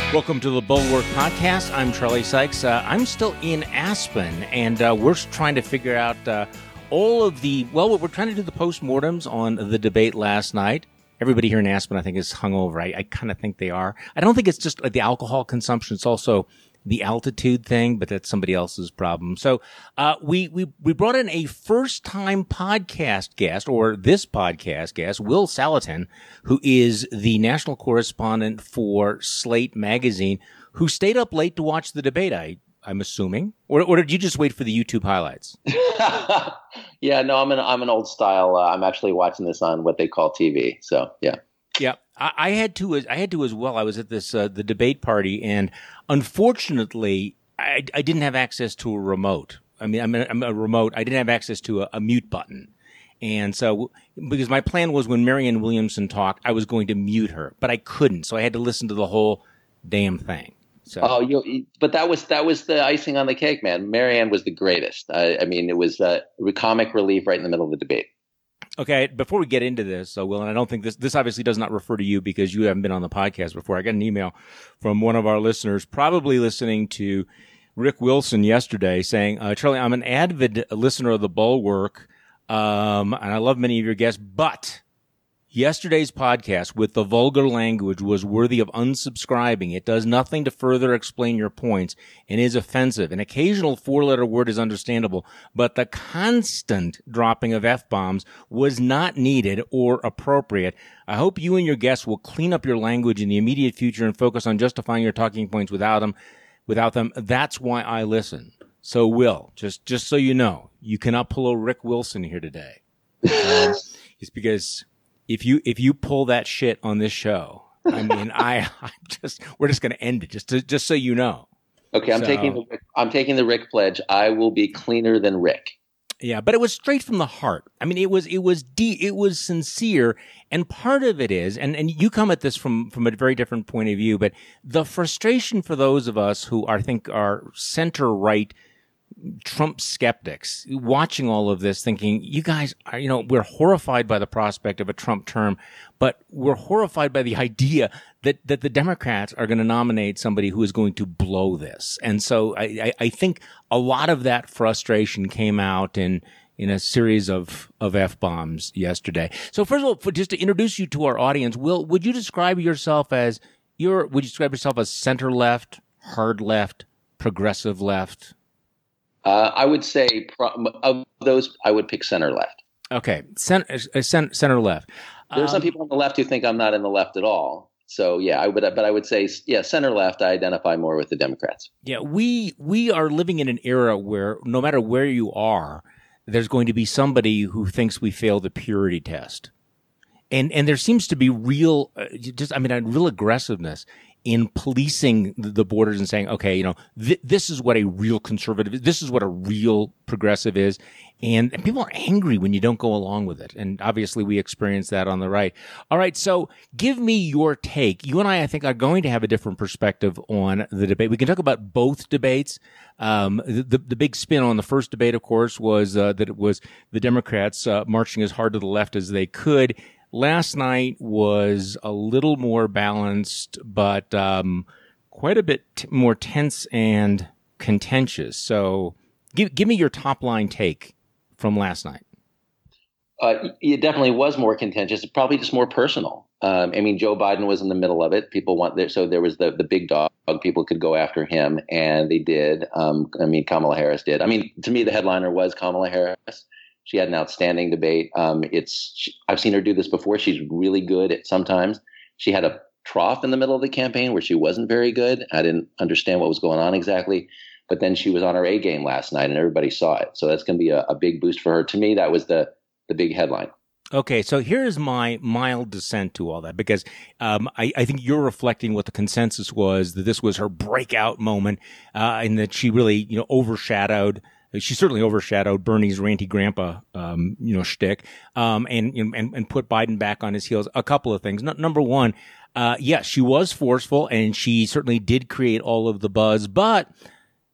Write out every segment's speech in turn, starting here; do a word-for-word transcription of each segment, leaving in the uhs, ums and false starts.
Welcome to the Bulwark Podcast. I'm Charlie Sykes. Uh, I'm still in Aspen, and uh, we're trying to figure out uh, all of the, well, we're trying to do the postmortems on the debate last night. Everybody here in Aspen, I think, is hungover. I, I kind of think they are. I don't think it's just like the alcohol consumption. It's also the altitude thing, but that's somebody else's problem. So uh, we, we, we brought in a first-time podcast guest, or this podcast guest, Will Saletan, who is the national correspondent for Slate Magazine, who stayed up late to watch the debate, I, I'm assuming. Or, or did you just wait for the YouTube highlights? Yeah, no, I'm an, I'm an old style. Uh, I'm actually watching this on what they call T V. So, yeah. Yeah, I, I had to. I had to as well. I was at this uh, the debate party, and unfortunately, I, I didn't have access to a remote. I mean, I'm a, I'm a remote. I didn't have access to a, a mute button, and so because my plan was when Marianne Williamson talked, I was going to mute her, but I couldn't, so I had to listen to the whole damn thing. So. Oh, you, but that was that was the icing on the cake, man. Marianne was the greatest. I, I mean, it was uh, comic relief right in the middle of the debate. Okay, before we get into this, so Will, and I don't think this, this obviously does not refer to you because you haven't been on the podcast before. I got an email from one of our listeners, probably listening to Rick Wilson yesterday, saying, uh, Charlie, I'm an avid listener of the Bulwark, um, and I love many of your guests, but yesterday's podcast with the vulgar language was worthy of unsubscribing. It does nothing to further explain your points and is offensive. An occasional four-letter word is understandable, but the constant dropping of F-bombs was not needed or appropriate. I hope you and your guests will clean up your language in the immediate future and focus on justifying your talking points without them. Without them, that's why I listen. So, Will, just just so you know, you cannot pull a Rick Wilson here today. Um, it's because If you if you pull that shit on this show, I mean, I I'm just we're just going to end it just to, just so you know. Okay, I'm so, taking the Rick, I'm taking the Rick pledge. I will be cleaner than Rick. Yeah, but it was straight from the heart. I mean, it was it was de- it was sincere, and part of it is, and and you come at this from from a very different point of view, but the frustration for those of us who are, I think are center right Trump skeptics watching all of this thinking, you guys are, you know, we're horrified by the prospect of a Trump term, but we're horrified by the idea that, that the Democrats are going to nominate somebody who is going to blow this. And so I, I, I think a lot of that frustration came out in, in a series of, of F-bombs yesterday. So first of all, for, just to introduce you to our audience, Will, would you describe yourself as, your, would you describe yourself as center left, hard left, progressive left? Uh, I would say pro- of those, I would pick center left. Okay, center, center, center left. There are some um, people on the left who think I'm not in the left at all. So yeah, I would, but I would say yeah, center left. I identify more with the Democrats. Yeah, we we are living in an era where no matter where you are, there's going to be somebody who thinks we failed the purity test, and and there seems to be real, uh, just I mean, a real aggressiveness in policing the borders and saying, okay, you know, th- this is what a real conservative is. This is what a real progressive is. And, and people are angry when you don't go along with it. And obviously we experience that on the right. All right. So give me your take. You and I, I think, are going to have a different perspective on the debate. We can talk about both debates. Um, the, the big spin on the first debate, of course, was uh, that it was the Democrats uh, marching as hard to the left as they could. Last night was a little more balanced, but um, quite a bit t- more tense and contentious. So give give me your top line take from last night. Uh, it definitely was more contentious, probably just more personal. Um, I mean, Joe Biden was in the middle of it. People want there, so there was the the big dog. People could go after him, and they did. Um, I mean, Kamala Harris did. I mean, to me, the headliner was Kamala Harris. She had an outstanding debate. Um, it's she, I've seen her do this before. She's really good at sometimes. She had a trough in the middle of the campaign where she wasn't very good. I didn't understand what was going on exactly. But then she was on her A game last night and everybody saw it. So that's going to be a, a big boost for her. To me, that was the the big headline. Okay, so here's my mild dissent to all that, because um, I, I think you're reflecting what the consensus was, that this was her breakout moment, uh, and that she really, you know, overshadowed. She certainly overshadowed Bernie's ranty grandpa, um, you know, shtick, um, and, and, and put Biden back on his heels. A couple of things. No, number one, uh, yes, she was forceful and she certainly did create all of the buzz, but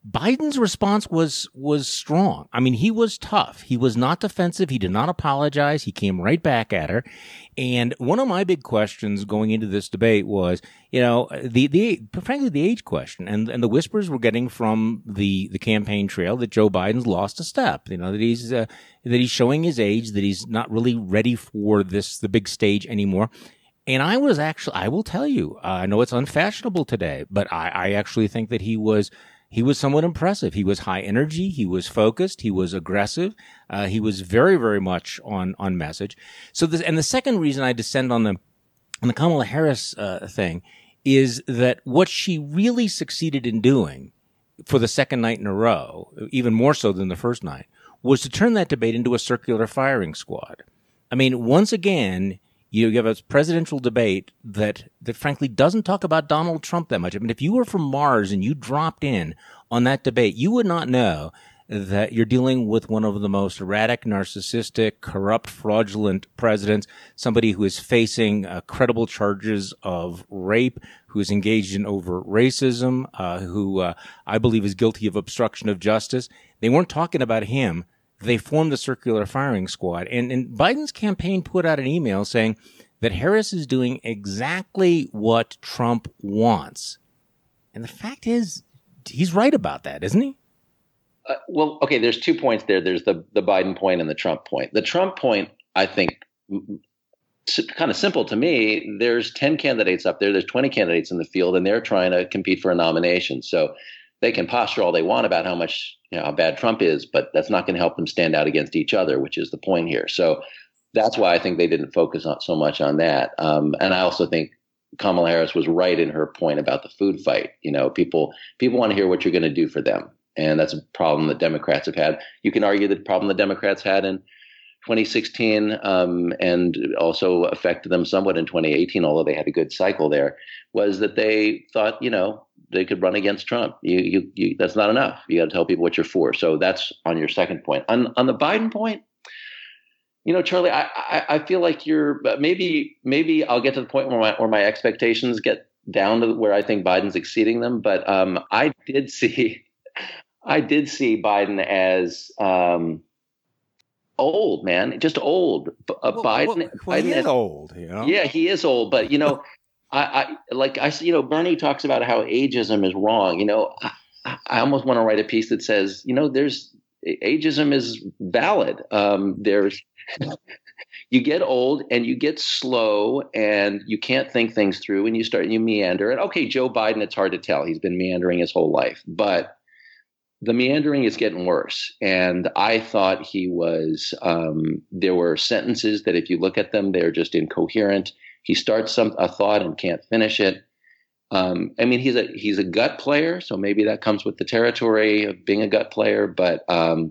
Biden's response was was strong. I mean, he was tough. He was not defensive. He did not apologize. He came right back at her. And one of my big questions going into this debate was, you know, the the frankly the age question, and and the whispers we're getting from the the campaign trail that Joe Biden's lost a step. You know, that he's uh, that he's showing his age, that he's not really ready for this the big stage anymore. And I was actually, I will tell you, uh, I know it's unfashionable today, but I, I actually think that he was. He was somewhat impressive. He was high energy. He was focused. He was aggressive. Uh, he was very, very much on, on message. So this, and the second reason I descend on the, on the Kamala Harris, uh, thing is that what she really succeeded in doing for the second night in a row, even more so than the first night, was to turn that debate into a circular firing squad. I mean, once again, you have a presidential debate that, that frankly doesn't talk about Donald Trump that much. I mean, if you were from Mars and you dropped in on that debate, you would not know that you're dealing with one of the most erratic, narcissistic, corrupt, fraudulent presidents, somebody who is facing uh, credible charges of rape, who is engaged in overt racism, uh, who uh, I believe is guilty of obstruction of justice. They weren't talking about him. They formed the circular firing squad. And, and Biden's campaign put out an email saying that Harris is doing exactly what Trump wants. And the fact is, he's right about that, isn't he? Uh, well, okay, there's two points there. There's the, the Biden point and the Trump point. The Trump point, I think, kind of simple to me. There's ten candidates up there. There's twenty candidates in the field, and they're trying to compete for a nomination. So they can posture all they want about how much, you know, how bad Trump is, but that's not going to help them stand out against each other, which is the point here. So that's why I think they didn't focus on so much on that. Um, and I also think Kamala Harris was right in her point about the food fight. You know, people people want to hear what you're going to do for them, and that's a problem that Democrats have had. You can argue the problem the Democrats had in twenty sixteen um, and also affected them somewhat in twenty eighteen, although they had a good cycle there, was that they thought, you know, they could run against Trump. You, you, you, that's not enough. You got to tell people what you're for. So that's on your second point. On, on the Biden point, you know, Charlie, I, I, I feel like you're maybe maybe I'll get to the point where my where my expectations get down to where I think Biden's exceeding them. But um, I did see I did see Biden as um, old, man, just old. Uh, well, Biden, well, well, Biden he is and, old. You know? Yeah, he is old. But you know. I, I like I you know Bernie talks about how ageism is wrong. You know, I, I almost want to write a piece that says, you know, there's ageism is valid. Um, there's you get old and you get slow and you can't think things through and you start you meander. And okay, Joe Biden, it's hard to tell. He's been meandering his whole life, but the meandering is getting worse. And I thought he was. Um, there were sentences that, if you look at them, they're just incoherent. He starts some a thought and can't finish it. Um, I mean, he's a he's a gut player, so maybe that comes with the territory of being a gut player. But um,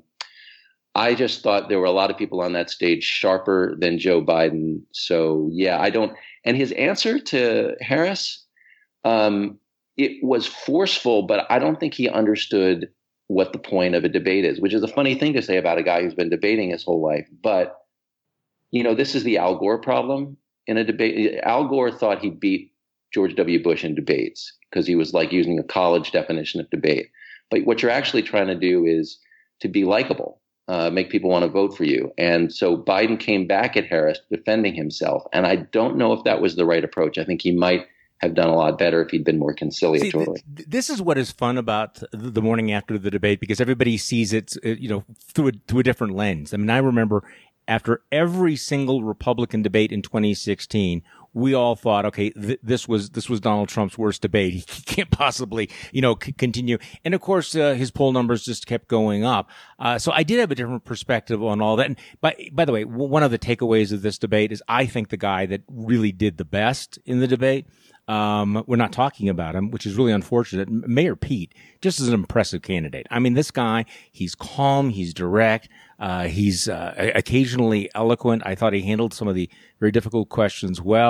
I just thought there were a lot of people on that stage sharper than Joe Biden. So yeah, I don't. And his answer to Harris, um, it was forceful, but I don't think he understood what the point of a debate is, which is a funny thing to say about a guy who's been debating his whole life. But you know, this is the Al Gore problem. In a debate, Al Gore thought he beat George W. Bush in debates because he was like using a college definition of debate. But what you're actually trying to do is to be likable, uh, make people want to vote for you. And so Biden came back at Harris defending himself. And I don't know if that was the right approach. I think he might have done a lot better if he'd been more conciliatory. See, th- this is what is fun about the morning after the debate, because everybody sees it, you know, through a, through a different lens. I mean, I remember after every single Republican debate in twenty sixteen, we all thought, okay, th- this was this was Donald Trump's worst debate. He can't possibly, you know, c- continue. And of course, uh, his poll numbers just kept going up. Uh, so I did have a different perspective on all that. And by by the way, w- one of the takeaways of this debate is I think the guy that really did the best in the debate. Um, we're not talking about him, which is really unfortunate. Mayor Pete, just as an impressive candidate. I mean, this guy, he's calm, he's direct, uh, he's uh, occasionally eloquent. I thought he handled some of the very difficult questions well.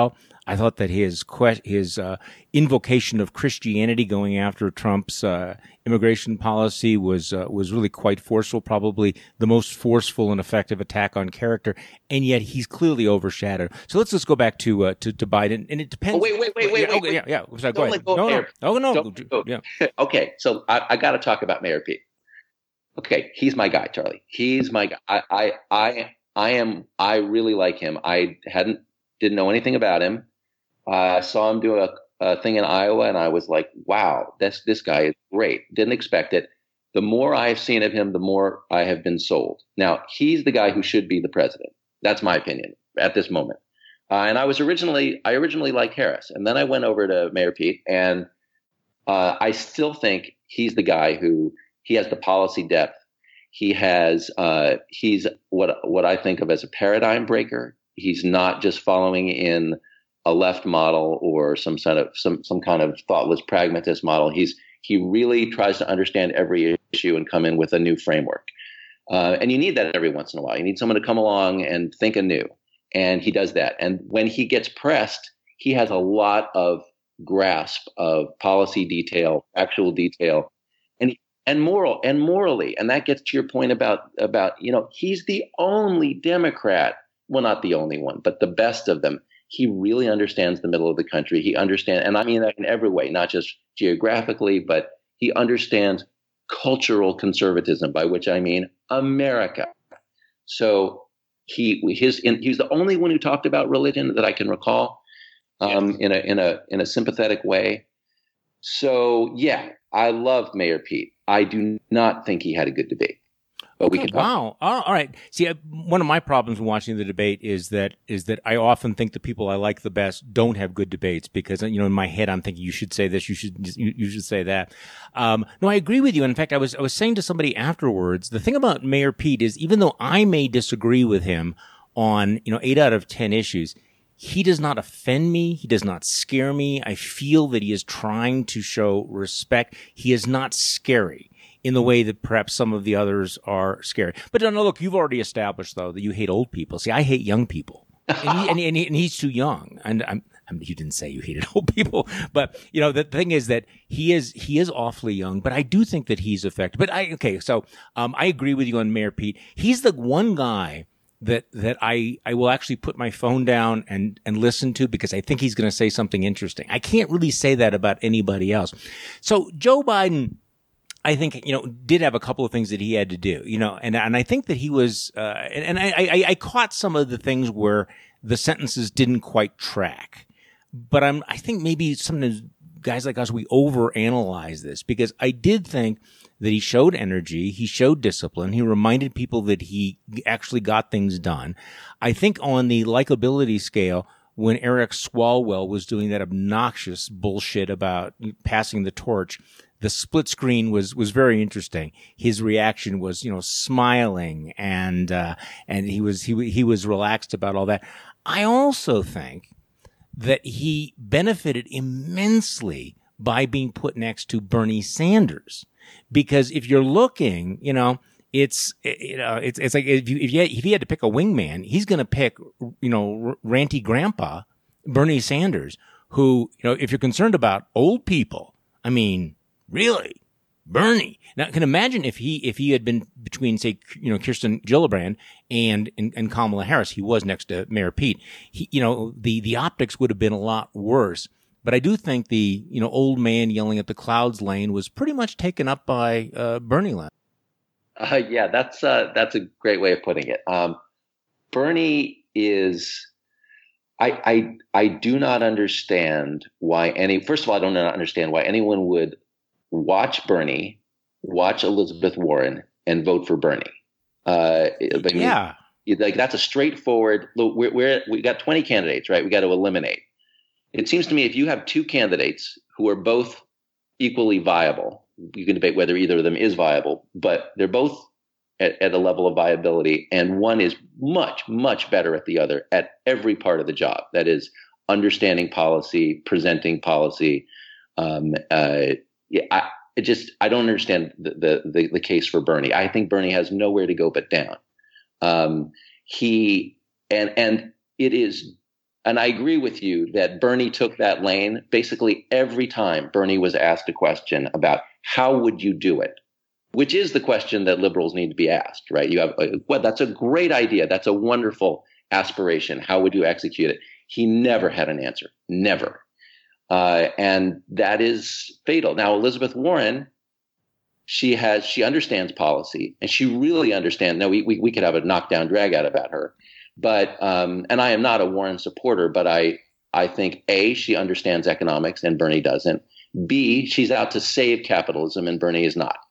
I thought that his que- his uh, invocation of Christianity going after Trump's uh, immigration policy was uh, was really quite forceful, probably the most forceful and effective attack on character, and yet he's clearly overshadowed. So let's just go back to uh, to, to Biden, and it depends. Oh, wait, wait, wait, wait, yeah, wait, okay, wait. yeah, yeah. Sorry, go Don't ahead. let go No, of no, Mayor- oh no, don't go. yeah. Okay, so I, I got to talk about Mayor Pete. Okay, he's my guy, Charlie. He's my guy. I, I, I, I am. I really like him. I hadn't didn't know anything about him. I uh, saw him do a, a thing in Iowa, and I was like, "Wow, this this guy is great." Didn't expect it. The more I've seen of him, the more I have been sold. Now, he's the guy who should be the president. That's my opinion at this moment. Uh, and I was originally, I originally liked Harris, and then I went over to Mayor Pete, and uh, I still think he's the guy who he has the policy depth. He has, uh, he's what what I think of as a paradigm breaker. He's not just following in a left model or some sort of some some kind of thoughtless pragmatist model. He's he really tries to understand every issue and come in with a new framework. Uh, and you need that every once in a while. You need someone to come along and think anew. And he does that. And when he gets pressed, he has a lot of grasp of policy detail, actual detail, and and moral and morally. And that gets to your point about about you know he's the only Democrat. Well, not the only one, but the best of them. He really understands the middle of the country. He understands, and I mean that in every way, not just geographically, but he understands cultural conservatism, by which I mean America. So he his in, he's the only one who talked about religion that I can recall um, yes. in a in a in a sympathetic way. So yeah, I love Mayor Pete. I do not think he had a good debate. But okay, we can wow. All right. See, I, one of my problems when watching the debate is that is that I often think the people I like the best don't have good debates because, you know, in my head I'm thinking you should say this, you should you, you should say that. Um, no, I agree with you. In fact, I was I was saying to somebody afterwards, the thing about Mayor Pete is even though I may disagree with him on, you know, eight out of ten issues, he does not offend me. He does not scare me. I feel that he is trying to show respect. He is not scary in the way that perhaps some of the others are scary. But no, look, you've already established, though, that you hate old people. See, I hate young people. And, he, and, and, he, and he's too young. And I'm, I'm, you didn't say you hated old people. But, you know, the thing is that he is he is awfully young. But I do think that he's effective. But, I okay, so um, I agree with you on Mayor Pete. He's the one guy that that I, I will actually put my phone down and, and listen to because I think he's going to say something interesting. I can't really say that about anybody else. So Joe Biden, I think, you know, did have a couple of things that he had to do, you know, and, and I think that he was, uh, and, and I, I, I caught some of the things where the sentences didn't quite track, but I'm, I think maybe sometimes guys like us, we overanalyze this because I did think that he showed energy. He showed discipline. He reminded people that he actually got things done. I think on the likability scale, when Eric Swalwell was doing that obnoxious bullshit about passing the torch, the split screen was, was very interesting. His reaction was, you know, smiling and, uh, and he was, he, he was relaxed about all that. I also think that he benefited immensely by being put next to Bernie Sanders. Because if you're looking, you know, it's, you know, it's, it's like if you, if you had, if he had to pick a wingman, he's going to pick, you know, ranty grandpa, Bernie Sanders, who, you know, if you're concerned about old people, I mean, really, Bernie. Now, I can imagine if he if he had been between, say, you know, Kirsten Gillibrand and, and and Kamala Harris, he was next to Mayor Pete. He, you know, the the optics would have been a lot worse. But I do think the you know old man yelling at the clouds lane was pretty much taken up by uh, Bernie land. Uh, yeah, that's uh, that's a great way of putting it. Um, Bernie is. I, I I do not understand why any. First of all, I don't understand why anyone would watch Bernie, watch Elizabeth Warren, and vote for Bernie. Uh, I mean, yeah, like that's a straightforward. Look, we're, we're we got twenty candidates, right? We got to eliminate. It seems to me if you have two candidates who are both equally viable, you can debate whether either of them is viable, but they're both at, at a level of viability, and one is much, much better at the other at every part of the job. That is understanding policy, presenting policy. Um, uh, yeah, I it just I don't understand the, the the the case for Bernie. I think Bernie has nowhere to go but down. Um, he and and it is and I agree with you that Bernie took that lane. Basically, every time Bernie was asked a question about how would you do it, which is the question that liberals need to be asked, right? You have, well, that's a great idea. That's a wonderful aspiration. How would you execute it? He never had an answer, never. Uh, and that is fatal. Now, Elizabeth Warren, she has, she understands policy, and she really understands. Now, we, we, we could have a knockdown drag out about her, but, um, and I am not a Warren supporter, but I, I think A, she understands economics and Bernie doesn't. B, she's out to save capitalism and Bernie is not.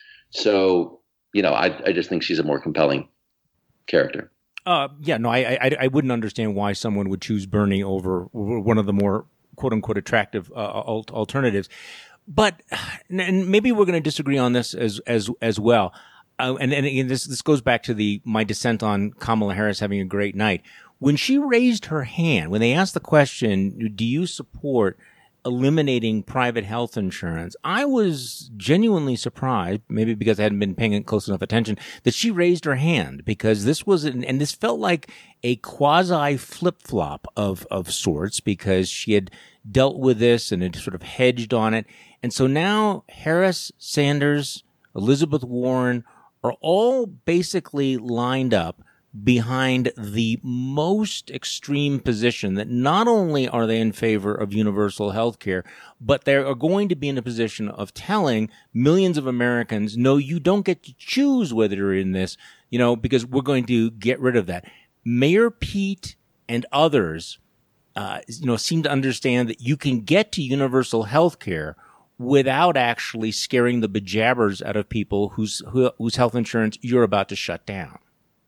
So, you know, I, I just think she's a more compelling character. Uh, yeah, no, I, I, I wouldn't understand why someone would choose Bernie over one of the more quote unquote attractive uh, alternatives. But, and maybe we're going to disagree on this as, as, as well. Uh, and, and again, this, this goes back to the, my dissent on Kamala Harris having a great night. When she raised her hand, when they asked the question, do you support eliminating private health insurance, I was genuinely surprised, maybe because I hadn't been paying close enough attention, that she raised her hand, because this was, an, and this felt like a quasi flip-flop of, of sorts, because she had dealt with this and had sort of hedged on it. And so now Harris, Sanders, Elizabeth Warren are all basically lined up behind the most extreme position that not only are they in favor of universal health care, but they are going to be in a position of telling millions of Americans, no, you don't get to choose whether you're in this, you know, because we're going to get rid of that. Mayor Pete and others, uh, you know, seem to understand that you can get to universal health care without actually scaring the bejabbers out of people whose, who, whose health insurance you're about to shut down.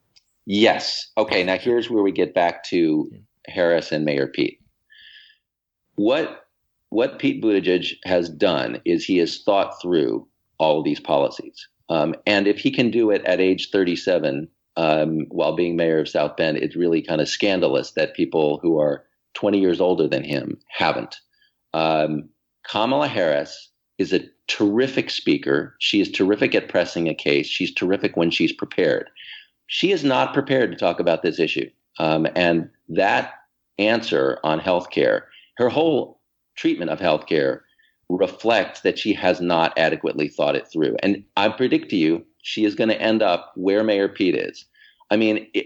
Yes. Okay. Now here's where we get back to Harris and Mayor Pete. What what Pete Buttigieg has done is he has thought through all of these policies, um, and if he can do it at age thirty-seven um, while being mayor of South Bend, it's really kind of scandalous that people who are twenty years older than him haven't. Um, Kamala Harris is a terrific speaker. She is terrific at pressing a case. She's terrific when she's prepared. She is not prepared to talk about this issue. Um, and that answer on healthcare, her whole treatment of healthcare reflects that she has not adequately thought it through. And I predict to you, she is going to end up where Mayor Pete is. I mean, it,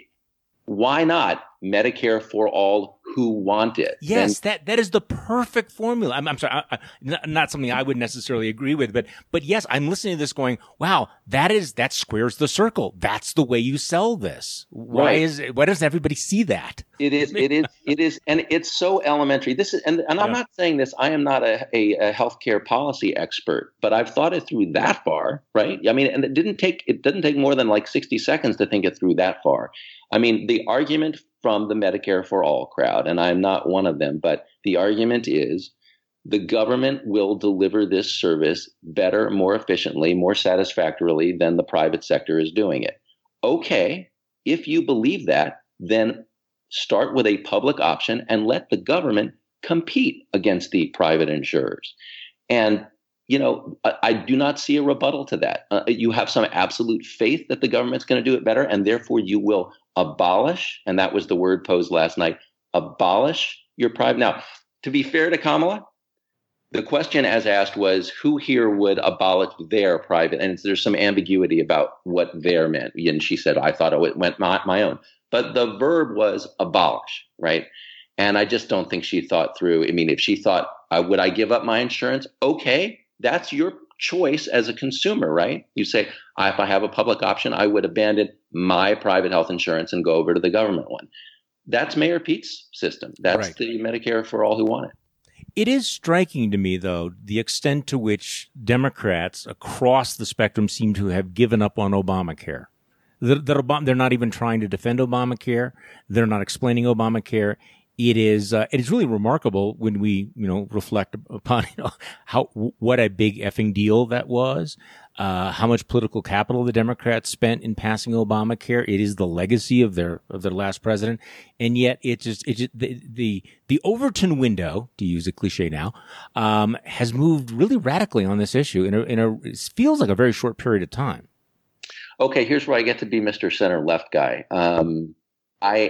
why not Medicare for all who want it? Yes, then, that that is the perfect formula. I'm, I'm sorry, I, I, not, not something I would necessarily agree with, but but yes, I'm listening to this going, wow, that is that squares the circle. That's the way you sell this. Why right. is why doesn't everybody see that? It is, it is, it is, and it's so elementary. This is, and, and I'm yeah. not saying this. I am not a, a, a healthcare policy expert, but I've thought it through that far, right? I mean, and it didn't take it didn't take more than like sixty seconds to think it through that far. I mean, the argument from the Medicare for All crowd, and I'm not one of them, but the argument is the government will deliver this service better, more efficiently, more satisfactorily than the private sector is doing it. Okay, if you believe that, then start with a public option and let the government compete against the private insurers. And, you know, I, I do not see a rebuttal to that. Uh, you have some absolute faith that the government's going to do it better, and therefore you will abolish, and that was the word posed last night, abolish your private. Now, to be fair to Kamala, the question as asked was, who here would abolish their private? And there's some ambiguity about what their meant. And she said, I thought it went my, my own. But the verb was abolish, right? And I just don't think she thought through. I mean, if she thought, uh, would I give up my insurance? Okay, that's your choice as a consumer, right? You say, if I have a public option, I would abandon my private health insurance and go over to the government one. That's Mayor Pete's system. That's right. The Medicare for all who want it. It is striking to me, though, the extent to which Democrats across the spectrum seem to have given up on Obamacare. That, that Obama, they're not even trying to defend Obamacare. They're not explaining Obamacare. It is uh, it is really remarkable when we you know reflect upon you know how what a big effing deal that was, uh, how much political capital the Democrats spent in passing Obamacare. It is the legacy of their of their last president, and yet it just it just the the, the Overton window, to use a cliche now, um, has moved really radically on this issue in a in a it feels like a very short period of time. Okay, here's where I get to be Mister Center Left guy. Um, I.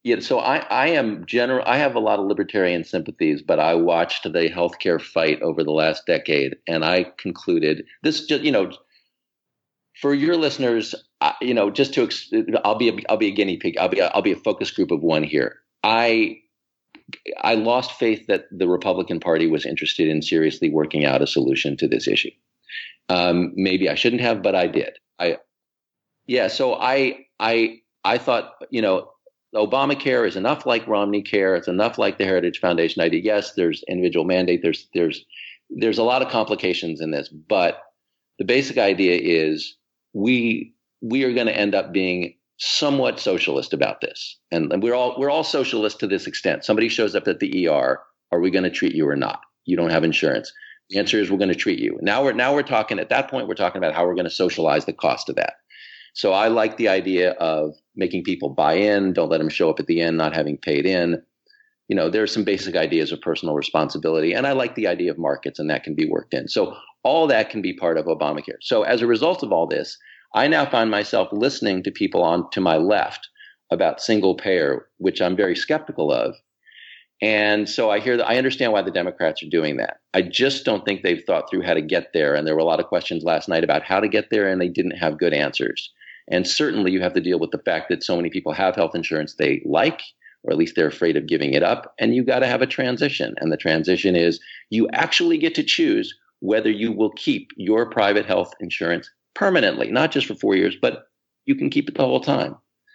Yeah, so I, I am general. I have a lot of libertarian sympathies, but I watched the healthcare fight over the last decade, and I concluded this. Just you know, for your listeners, uh, you know, just to I'll be a, I'll be a guinea pig. I'll be a, I'll be a focus group of one here. I I lost faith that the Republican Party was interested in seriously working out a solution to this issue. Um, maybe I shouldn't have, but I did. I yeah. So I I I thought you know. Obamacare is enough like Romney Care. It's enough like the Heritage Foundation idea. Yes, there's individual mandate. There's there's there's a lot of complications in this, but the basic idea is we we are going to end up being somewhat socialist about this, and, and we're all we're all socialist to this extent. Somebody shows up at the E R, are we going to treat you or not? You don't have insurance. The answer is we're going to treat you. Now we're now we're talking at that point. We're talking about how we're going to socialize the cost of that. So I like the idea of making people buy in, don't let them show up at the end not having paid in. You know, there are some basic ideas of personal responsibility, and I like the idea of markets, and that can be worked in. So all that can be part of Obamacare. So as a result of all this, I now find myself listening to people on to my left about single payer, which I'm very skeptical of. And so I hear that I understand why the Democrats are doing that. I just don't think they've thought through how to get there. And there were a lot of questions last night about how to get there, and they didn't have good answers. And certainly you have to deal with the fact that so many people have health insurance they like, or at least they're afraid of giving it up. And you got to have a transition. And the transition is you actually get to choose whether you will keep your private health insurance permanently, not just for four years, but you can keep it the whole time.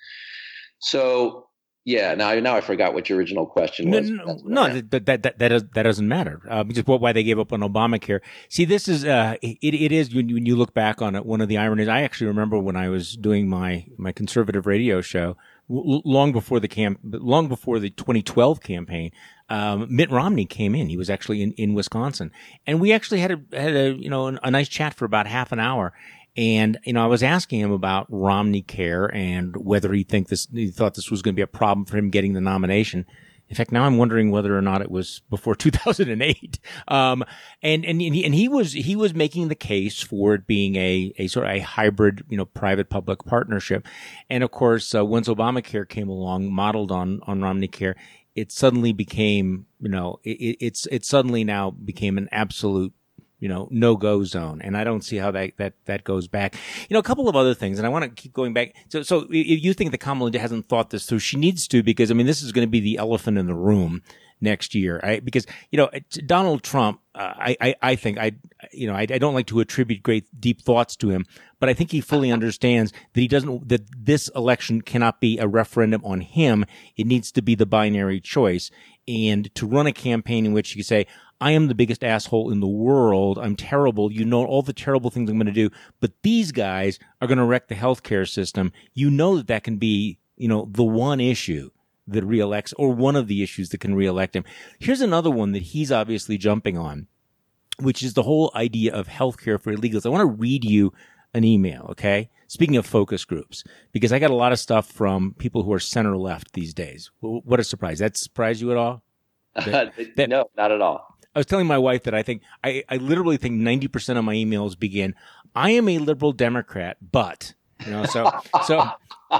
So yeah, now now I forgot what your original question was. No, no, no but that that that, does, that doesn't matter. Uh, just what why they gave up on Obamacare. See, this is uh, it it is when you, when you look back on it. One of the ironies. I actually remember when I was doing my my conservative radio show w- long before the camp, long before the twenty twelve campaign. Um, Mitt Romney came in. He was actually in, in Wisconsin, and we actually had a had a you know a nice chat for about half an hour. And, you know, I was asking him about Romney Care and whether he think this, he thought this was going to be a problem for him getting the nomination. In fact, now I'm wondering whether or not it was before two thousand eight. Um, and, and, and he, and he was, he was making the case for it being a, a sort of a hybrid, you know, private public partnership. And of course, uh, once Obamacare came along, modeled on, on Romney Care, it suddenly became, you know, it, it's, it suddenly now became an absolute, you know, no-go zone. And I don't see how that, that, that goes back. You know, a couple of other things, and I want to keep going back. So, so if you think that Kamala hasn't thought this through, she needs to, because, I mean, this is going to be the elephant in the room next year. I, because, you know, Donald Trump, uh, I, I, I think I, you know, I, I don't like to attribute great deep thoughts to him, but I think he fully understands that he doesn't, that this election cannot be a referendum on him. It needs to be the binary choice. And to run a campaign in which you say, I am the biggest asshole in the world. I'm terrible. You know all the terrible things I'm going to do, but these guys are going to wreck the healthcare system. You know that that can be, you know, the one issue that reelects, or one of the issues that can reelect him. Here's another one that he's obviously jumping on, which is the whole idea of healthcare for illegals. I want to read you an email, okay? Speaking of focus groups, because I got a lot of stuff from people who are center left these days. What a surprise. That surprised you at all? That, that, no, not at all. I was telling my wife that I think, I, I literally think ninety percent of my emails begin, I am a liberal Democrat, but, you know, so, so,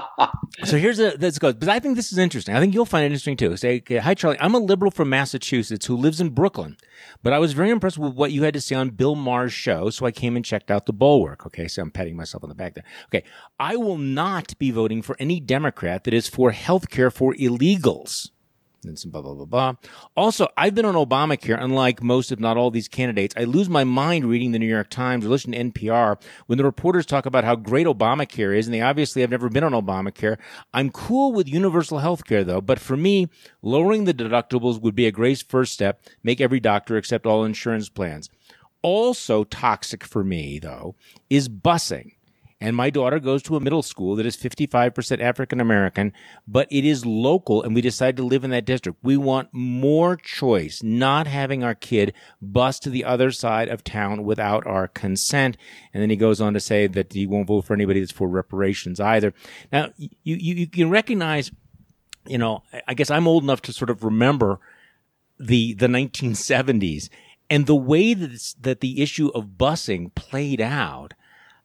so here's a, this goes, but I think this is interesting. I think you'll find it interesting too. Say, okay, hi Charlie, I'm a liberal from Massachusetts who lives in Brooklyn, but I was very impressed with what you had to say on Bill Maher's show, so I came and checked out the Bulwark. Okay, so I'm patting myself on the back there. Okay, I will not be voting for any Democrat that is for health care for illegals. And some blah, blah, blah, blah. Also, I've been on Obamacare, unlike most, if not all, these candidates. I lose my mind reading the New York Times or listening to N P R when the reporters talk about how great Obamacare is, and they obviously have never been on Obamacare. I'm cool with universal health care, though, but for me, lowering the deductibles would be a great first step, make every doctor accept all insurance plans. Also toxic for me, though, is busing. And my daughter goes to a middle school that is fifty-five percent African American, but it is local, and we decided to live in that district. We want more choice, not having our kid bus to the other side of town without our consent. And then he goes on to say that he won't vote for anybody that's for reparations either. Now, you, you, you can recognize, you know, I guess I'm old enough to sort of remember the, the nineteen seventies and the way that, that the issue of busing played out.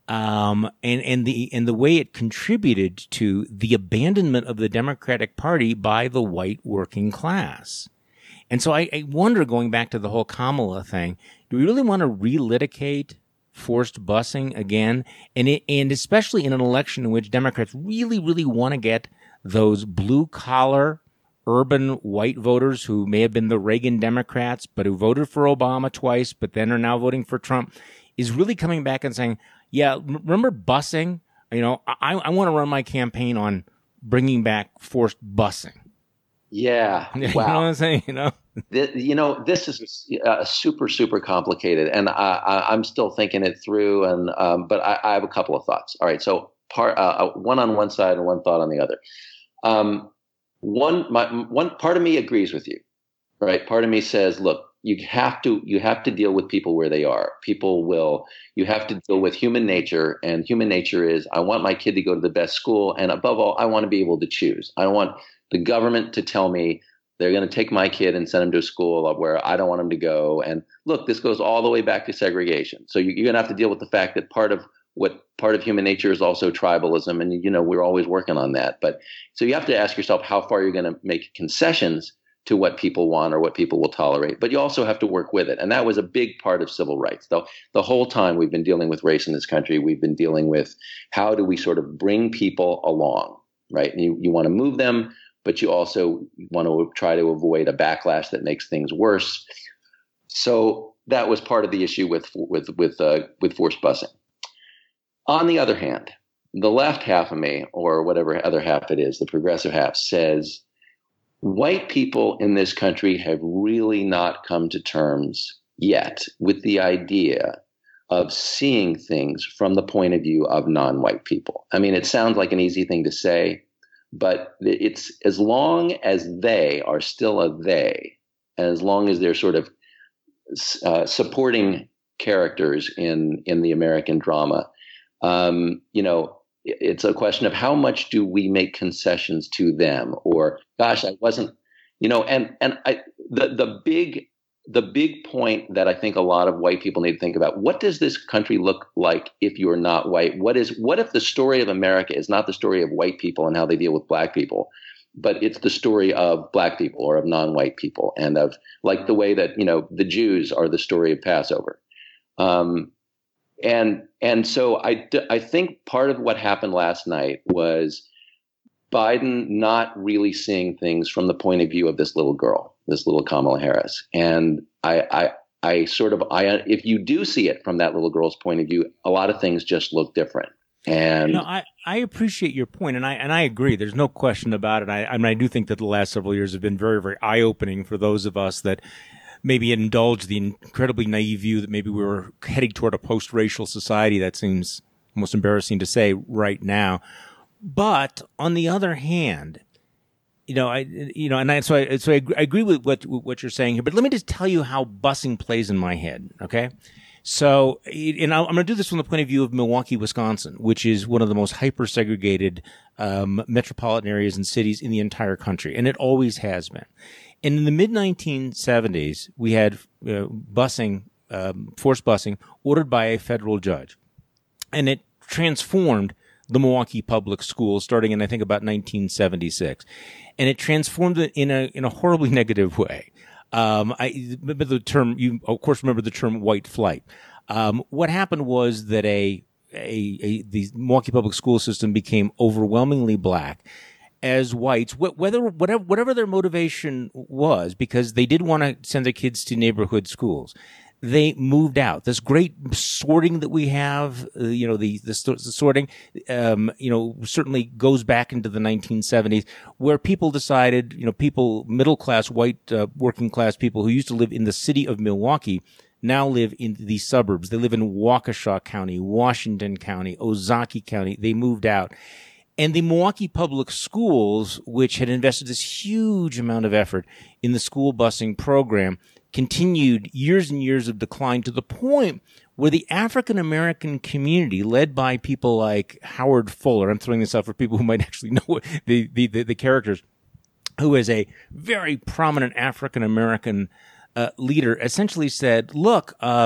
Um, and, and the, and the way it contributed to the abandonment of the Democratic Party by the white working class. And so I, I wonder, going back to the whole Kamala thing, do we really want to relitigate forced busing again? And it, and especially in an election in which Democrats really, really want to get those blue collar urban white voters who may have been the Reagan Democrats, but who voted for Obama twice, but then are now voting for Trump, is really coming back and saying, yeah, remember busing? You know, I, I want to run my campaign on bringing back forced busing. Yeah. You Wow. know what I'm saying? You know, this, you know, this is uh, super, super complicated, and I, I, I'm still thinking it through. And um, but I, I have a couple of thoughts. All right, so part uh, one on one side and one thought on the other. Um, one, my one part of me agrees with you, right? Part of me says, look, you have to you have to deal with people where they are. People will. You have to deal with human nature, and human nature is, I want my kid to go to the best school, and above all, I want to be able to choose. I don't want the government to tell me they're going to take my kid and send him to a school where I don't want him to go. And look, this goes all the way back to segregation. So you're going to have to deal with the fact that part of what part of human nature is also tribalism. And, you know, we're always working on that. But so you have to ask yourself how far you're going to make concessions to what people want or what people will tolerate. But you also have to work with it. And that was a big part of civil rights. Though the whole time we've been dealing with race in this country, we've been dealing with how do we sort of bring people along, right? And you, you want to move them, but you also want to try to avoid a backlash that makes things worse. So that was part of the issue with with with uh, with forced busing. On the other hand, the left half of me, or whatever other half it is, the progressive half, says white people in this country have really not come to terms yet with the idea of seeing things from the point of view of non-white people. I mean, it sounds like an easy thing to say, but it's as long as they are still a they, and as long as they're sort of uh, supporting characters in in the American drama, um, you know, it's a question of how much do we make concessions to them, or gosh, I wasn't, you know, and and I the the big the big point that I think a lot of white people need to think about: what does this country look like if you're not white? What is what if the story of America is not the story of white people and how they deal with black people, but it's the story of black people or of non-white people, and of like the way that, you know, the Jews are the story of Passover. Um, and and so I I think part of what happened last night was Biden not really seeing things from the point of view of this little girl, this little Kamala Harris. And I, I, I sort of, I, if you do see it from that little girl's point of view, a lot of things just look different. And no, I, I appreciate your point, and I and I agree. There's no question about it. I, I mean, I do think that the last several years have been very, very eye-opening for those of us that maybe indulged the incredibly naive view that maybe we were heading toward a post-racial society. That seems almost embarrassing to say right now. But on the other hand, you know, I, you know, and I, so I, so I agree with what, what you're saying here, but let me just tell you how busing plays in my head. Okay. So, and I'm going to do this from the point of view of Milwaukee, Wisconsin, which is one of the most hyper segregated, um, metropolitan areas and cities in the entire country. And it always has been. And in the mid nineteen seventies, we had uh, busing, um, forced busing ordered by a federal judge, and it transformed the Milwaukee public schools starting in, I think, about nineteen seventy-six. And it transformed it in a, in a horribly negative way. Um, I remember the term, you of course remember the term white flight. Um, what happened was that a, a, a, the Milwaukee public school system became overwhelmingly black as whites, wh- whether, whatever, whatever their motivation was, because they did want to send their kids to neighborhood schools. They moved out. This great sorting that we have, uh, you know, the, the, the sorting, um, you know, certainly goes back into the nineteen seventies, where people decided, you know, people, middle class, white, uh, working class people who used to live in the city of Milwaukee now live in the suburbs. They live in Waukesha County, Washington County, Ozaukee County. They moved out. And the Milwaukee Public Schools, which had invested this huge amount of effort in the school busing program, continued years and years of decline to the point where the African-American community, led by people like Howard Fuller — I'm throwing this out for people who might actually know the, the, the, the characters — who is a very prominent African-American uh, leader, essentially said, look, um,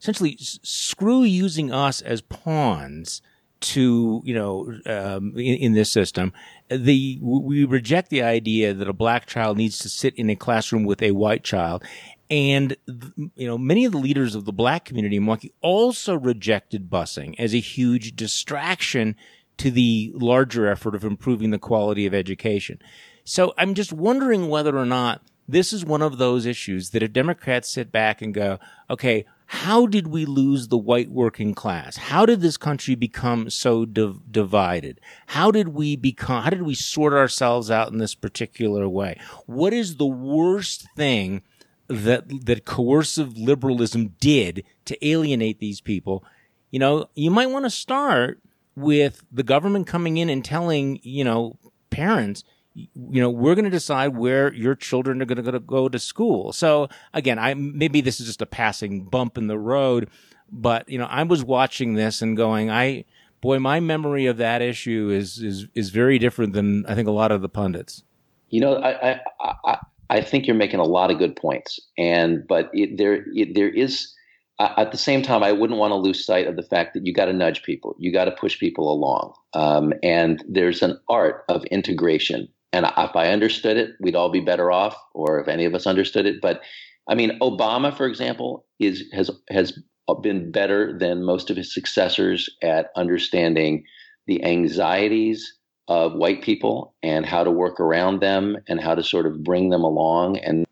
essentially s- screw using us as pawns to, you know, um, in, in this system. The we reject the idea that a black child needs to sit in a classroom with a white child. And, you know, many of the leaders of the black community in Milwaukee also rejected busing as a huge distraction to the larger effort of improving the quality of education. So I'm just wondering whether or not this is one of those issues that if Democrats sit back and go, okay, how did we lose the white working class? How did this country become so div- divided? How did we become, how did we sort ourselves out in this particular way? What is the worst thing that that coercive liberalism did to alienate these people? You know, you might want to start with the government coming in and telling, you know, parents, you know, we're going to decide where your children are going to go to school. So again, I maybe this is just a passing bump in the road, but you know, I was watching this and going, I boy, my memory of that issue is is is very different than I think a lot of the pundits. You know, I I I, I think you're making a lot of good points, and but it, there it, there is. Uh, at the same time, I wouldn't want to lose sight of the fact that you got to nudge people, you got to push people along, um, and there's an art of integration. And if I understood it, we'd all be better off, or if any of us understood it. But I mean, Obama, for example, is has has been better than most of his successors at understanding the anxieties of white people and how to work around them and how to sort of bring them along, and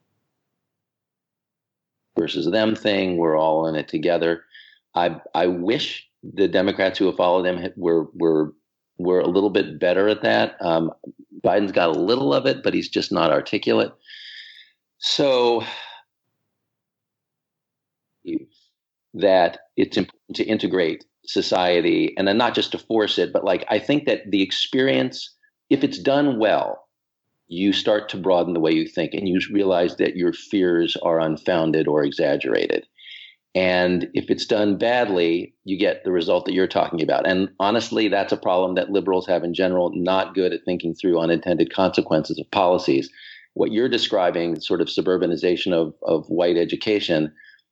versus them thing. We're all in it together. I I wish the Democrats who have followed them were were were a little bit better at that. Um, Biden's got a little of it, but he's just not articulate. So that it's important to integrate society, and then not just to force it, but like I think that the experience, if it's done well, you start to broaden the way you think, and you realize that your fears are unfounded or exaggerated. And if it's done badly, you get the result that you're talking about. And honestly, that's a problem that liberals have in general, not good at thinking through unintended consequences of policies. What you're describing, sort of suburbanization of, of white education,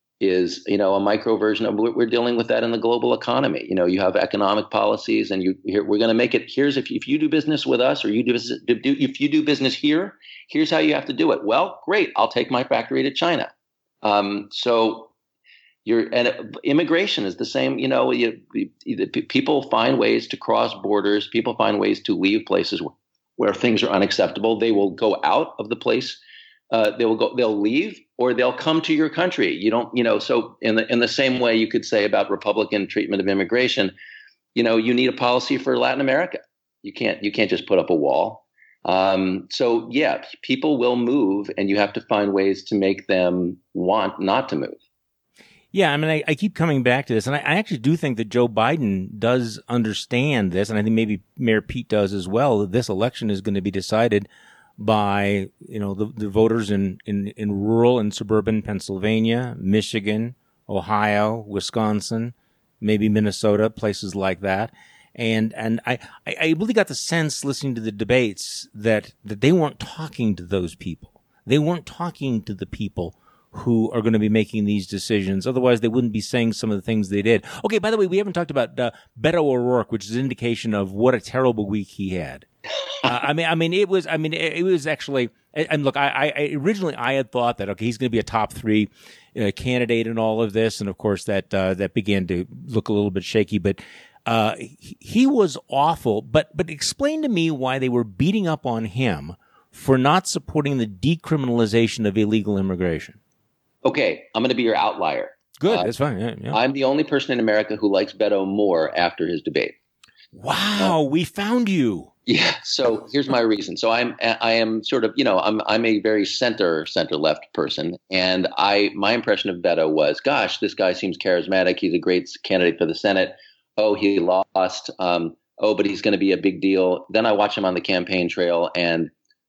is, you know, a micro version of we're dealing with that in the global economy. You know, you have economic policies, and you here we're going to make it. Here's if you, if you do business with us, or you do, do if you do business here, here's how you have to do it. Well, great, I'll take my factory to China. Um, so you're and immigration is the same. You know, you, you, people find ways to cross borders. People find ways to leave places where, where things are unacceptable. They will go out of the place. Uh, they will go. They'll leave, or they'll come to your country. You don't, you know. So in the in the same way, you could say about Republican treatment of immigration, you know, you need a policy for Latin America. You can't you can't just put up a wall. Um, so yeah, people will move, and you have to find ways to make them want not to move. Yeah, I mean, I, I keep coming back to this, and I, I actually do think that Joe Biden does understand this, and I think maybe Mayor Pete does as well, that this election is going to be decided by, you know, the, the voters in, in, in rural and suburban Pennsylvania, Michigan, Ohio, Wisconsin, maybe Minnesota, places like that. And and I, I really got the sense listening to the debates that, that they weren't talking to those people. They weren't talking to the people who are going to be making these decisions. Otherwise, they wouldn't be saying some of the things they did. Okay, by the way, we haven't talked about uh, Beto O'Rourke, which is an indication of what a terrible week he had. uh, I mean, I mean, it was, I mean, it, it was actually, and look, I, I originally I had thought that, okay, he's going to be a top three uh, candidate in all of this. And of course that, uh, that began to look a little bit shaky, but, uh, he, he was awful. But, but explain to me why they were beating up on him for not supporting the decriminalization of illegal immigration. Okay, I'm going to be your outlier. Good, uh, that's fine. Yeah, yeah. I'm the only person in America who likes Beto more after his debate. Wow, uh, we found you. Yeah. So here's my reason. So I'm I am sort of, you know, I'm I'm a very center center left person, and I my impression of Beto was, gosh, this guy seems charismatic. He's a great candidate for the Senate. Oh, he lost. Um, oh, but he's going to be a big deal. Then I watched him on the campaign trail, and.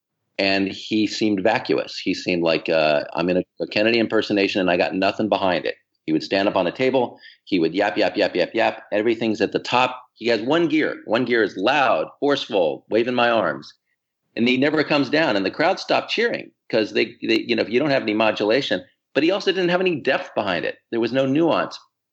And he seemed vacuous. He seemed like uh, I'm in a, a Kennedy impersonation and I got nothing behind it. He would stand up on a table. He would yap, yap, yap, yap, yap. Everything's at the top. He has one gear. One gear is loud, forceful, waving my arms. And he never comes down. And the crowd stopped cheering because they, they, you know, if you don't have any modulation, but he also didn't have any depth behind it. There was no nuance.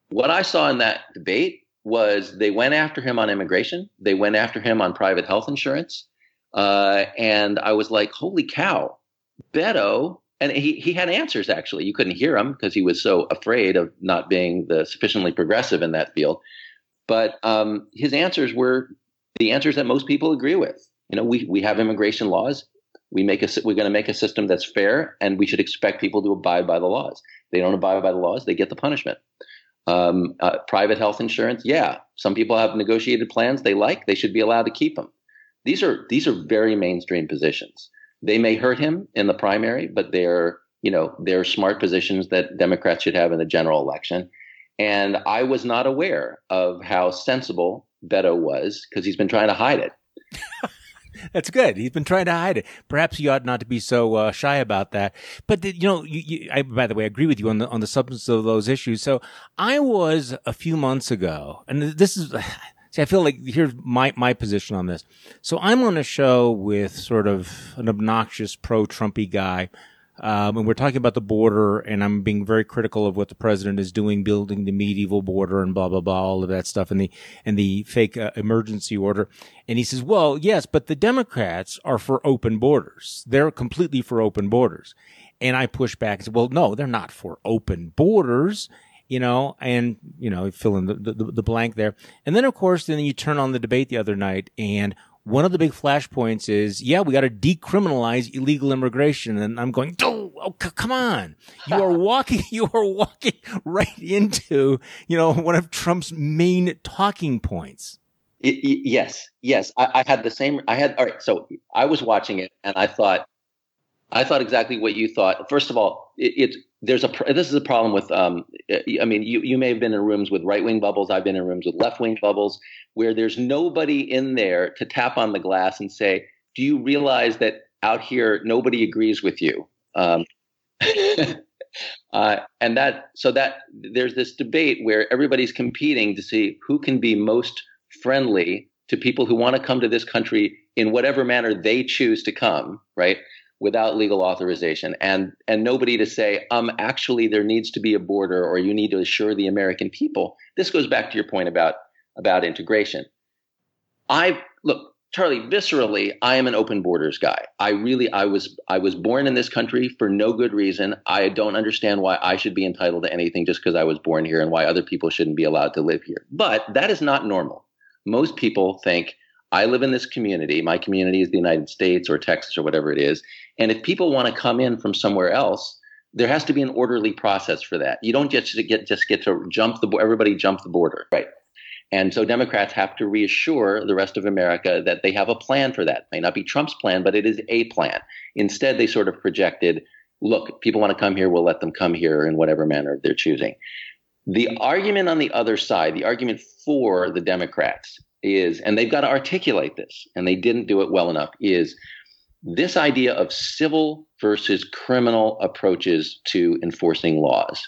What I saw in that debate was they went after him on immigration. They went after him on private health insurance. Uh, and I was like, holy cow, Beto. And he, he had answers, actually. You couldn't hear him because he was so afraid of not being the sufficiently progressive in that field. But um, his answers were the answers that most people agree with. You know, we, we have immigration laws. We make a, we're going to make a system that's fair, and we should expect people to abide by the laws. They don't abide by the laws, they get the punishment. Um, uh, private health insurance, yeah. Some people have negotiated plans they like. They should be allowed to keep them. These are these are very mainstream positions. They may hurt him in the primary, but they're, you know, they're smart positions that Democrats should have in the general election. And I was not aware of how sensible Beto was because he's been trying to hide it. That's good. He's been trying to hide it. Perhaps he ought not to be so uh, shy about that. But the, you know, you, you, I, by the way, I agree with you on the on the substance of those issues. So I was a few months ago, and this is. See, I feel like here's my, my position on this. So I'm on a show with sort of an obnoxious pro-Trumpy guy, um, and we're talking about the border, and I'm being very critical of what the president is doing, building the medieval border and blah, blah, blah, all of that stuff, and the, and the fake uh, emergency order. And he says, well, yes, but the Democrats are for open borders. They're completely for open borders. And I push back and say, well, no, they're not for open borders. You know, and, you know, fill in the, the, the blank there. And then, of course, then you turn on the debate the other night, and one of the big flashpoints is, yeah, we got to decriminalize illegal immigration. And I'm going, oh, oh c- come on. You are walking, you are walking right into, you know, one of Trump's main talking points. It, it, yes, yes. I, I had the same, I had, all right. So I was watching it and I thought, I thought exactly what you thought. First of all, it, it's, There's a this is a problem with um I mean you you may have been in rooms with right wing bubbles. I've been in rooms with left wing bubbles where there's nobody in there to tap on the glass and say, do you realize that out here nobody agrees with you? Um, uh, and that so that there's this debate where everybody's competing to see who can be most friendly to people who want to come to this country in whatever manner they choose to come, right? Without legal authorization, and and nobody to say, um, actually, there needs to be a border, or you need to assure the American people. This goes back to your point about about integration. I look, Charlie, viscerally, I am an open borders guy. I really, I was, I was born in this country for no good reason. I don't understand why I should be entitled to anything just because I was born here, and why other people shouldn't be allowed to live here. But that is not normal. Most people think, I live in this community. My community is the United States or Texas or whatever it is. And if people want to come in from somewhere else, there has to be an orderly process for that. You don't just get just get to jump the everybody jump the border, right? And so Democrats have to reassure the rest of America that they have a plan for that. It may not be Trump's plan, but it is a plan. Instead, they sort of projected, look, people want to come here, we'll let them come here in whatever manner they're choosing. The argument on the other side, the argument for the Democrats is, and they've got to articulate this, and they didn't do it well enough, is this idea of civil versus criminal approaches to enforcing laws.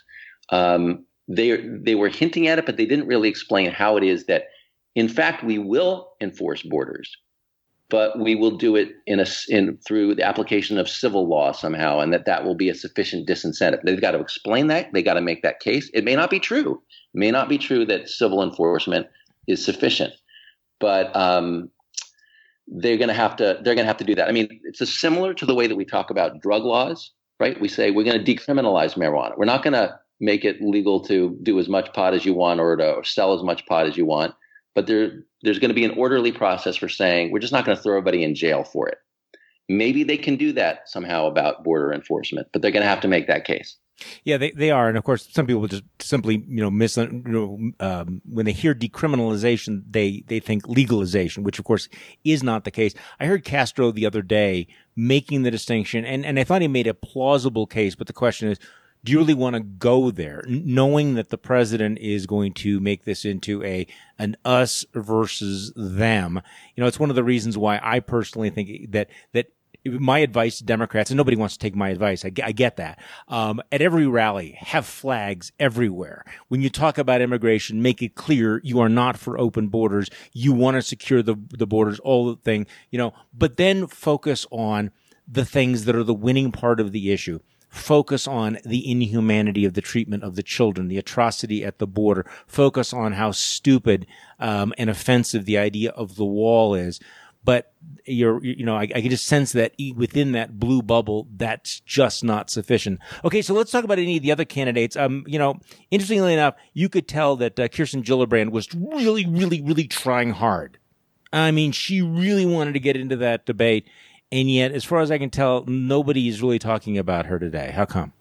Um, they they were hinting at it, but they didn't really explain how it is that, in fact, we will enforce borders, but we will do it in a in through the application of civil law somehow, and that that will be a sufficient disincentive. They've got to explain that. They got to make that case. It may not be true. It may not be true that civil enforcement is sufficient, but um, they're going to have to. They're going to have to do that. I mean, it's a, similar to the way that we talk about drug laws, right? We say we're going to decriminalize marijuana. We're not going to make it legal to do as much pot as you want or to or sell as much pot as you want. But there, there's going to be an orderly process for saying we're just not going to throw everybody in jail for it. Maybe they can do that somehow about border enforcement, but they're going to have to make that case. Yeah, they they are, and of course, some people just simply you know miss you know um, when they hear decriminalization, they they think legalization, which of course is not the case. I heard Castro the other day making the distinction, and and I thought he made a plausible case, but the question is, do you really want to go there, knowing that the president is going to make this into a an us versus them? You know, it's one of the reasons why I personally think that that my advice to Democrats, and nobody wants to take my advice, I, I get that. Um, at every rally, have flags everywhere. When you talk about immigration, make it clear you are not for open borders. You want to secure the the borders, all the thing, you know. But then focus on the things that are the winning part of the issue. focus on the inhumanity of the treatment of the children, the atrocity at the border, focus on how stupid um, and offensive the idea of the wall is. But you're, you know, I, I can just sense that within that blue bubble, that's just not sufficient. Okay, so let's talk about any of the other candidates. Um, you know, interestingly enough, you could tell that uh, Kirsten Gillibrand was really, really, really trying hard. I mean, she really wanted to get into that debate, and yet, as far as I can tell, nobody is really talking about her today. How come?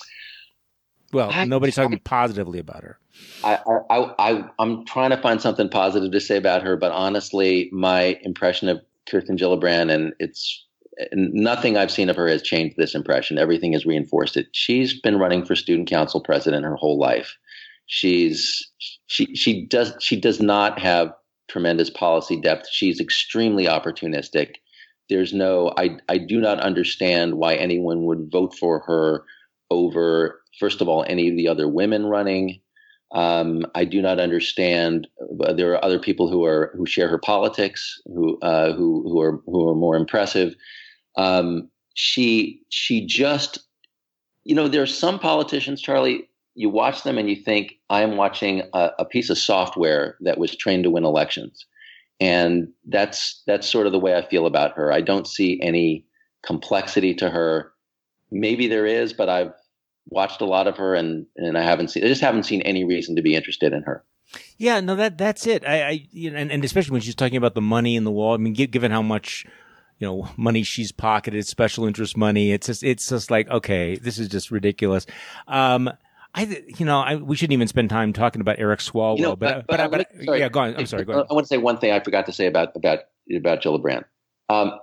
Well, I, nobody's talking I, positively about her. I, I, I, I'm trying to find something positive to say about her, but honestly, my impression of Kirsten Gillibrand, and it's nothing I've seen of her has changed this impression. Everything has reinforced it. She's been running for student council president her whole life. She's she she does she does not have tremendous policy depth. She's extremely opportunistic. There's no I I do not understand why anyone would vote for her over, first of all, any of the other women running. Um, I do not understand. Uh, there are other people who are who share her politics, who uh, who who are who are more impressive. Um, she she just, you know, there are some politicians, Charlie. You watch them and you think, I am watching a, a piece of software that was trained to win elections, and that's that's sort of the way I feel about her. I don't see any complexity to her. Maybe there is, but I've watched a lot of her, and, and I haven't seen, I just haven't seen any reason to be interested in her. Yeah, no, that that's it. I, I you know, and, and especially when she's talking about the money in the wall. I mean, given how much, you know, money she's pocketed, special interest money, it's just, it's just like, okay, this is just ridiculous. Um, I, you know, I, we shouldn't even spend time talking about Eric Swalwell, you know, but, but, but, but, but sorry, yeah, go on. I'm sorry, go ahead. I want to say one thing I forgot to say about, about, about Gillibrand. Um,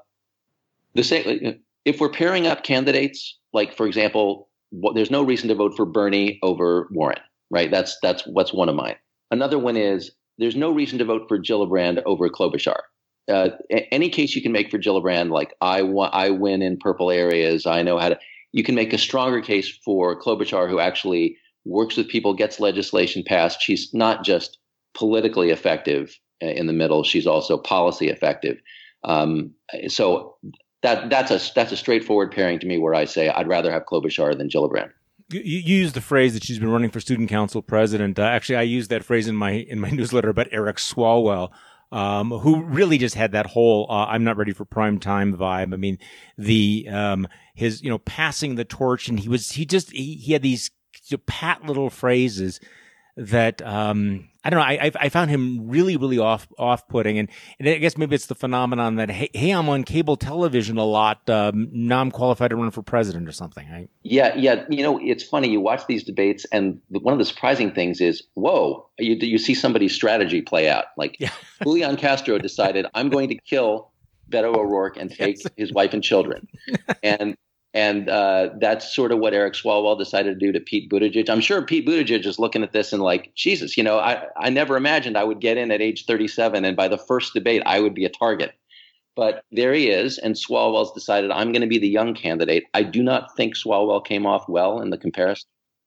the same, if we're pairing up candidates, like, for example, what, there's no reason to vote for Bernie over Warren, right? That's that's what's one of mine. Another one is there's no reason to vote for Gillibrand over Klobuchar. Uh, any case you can make for Gillibrand, like I wa- I win in purple areas, I know how to. You can make a stronger case for Klobuchar, who actually works with people, gets legislation passed. She's not just politically effective in the middle; she's also policy effective. Um, so. That that's a that's a straightforward pairing to me, where I say I'd rather have Klobuchar than Gillibrand. You, you used the phrase that she's been running for student council president. Uh, actually, I used that phrase in my in my newsletter about Eric Swalwell, um, who really just had that whole uh, "I'm not ready for prime time" vibe. I mean, the um, his you know passing the torch, and he was he just he, he had these pat little phrases that um, I don't know. I I found him really really off off putting, and, and I guess maybe it's the phenomenon that hey, hey I'm on cable television a lot. Um, now I'm qualified to run for president or something. Right? Yeah, yeah. You know, it's funny. You watch these debates, and the, one of the surprising things is, whoa, you you see somebody's strategy play out. Like yeah. Julian Castro decided, I'm going to kill Beto O'Rourke and take yes. his wife and children, and. And uh, that's sort of what Eric Swalwell decided to do to Pete Buttigieg. I'm sure Pete Buttigieg is looking at this and like, Jesus, you know, I, I never imagined I would get in at age thirty-seven and by the first debate I would be a target. But there he is, and Swalwell's decided I'm going to be the young candidate. I do not think Swalwell came off well in the comparison.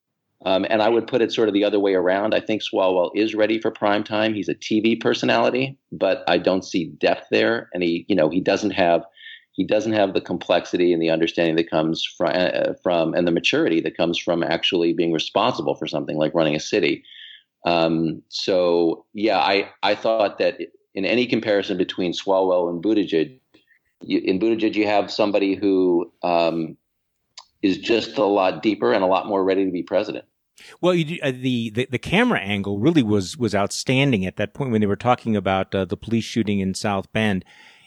Um, and I would put it sort of the other way around. I think Swalwell is ready for prime time. He's a T V personality, but I don't see depth there. And he, you know, he doesn't have He doesn't have the complexity and the understanding that comes from, uh, from and the maturity that comes from actually being responsible for something like running a city. Um, so, yeah, I, I thought that in any comparison between Swalwell and Buttigieg, you, in Buttigieg you have somebody who um, is just a lot deeper and a lot more ready to be president. Well, you, uh, the, the the camera angle really was was outstanding at that point when they were talking about uh, the police shooting in South Bend.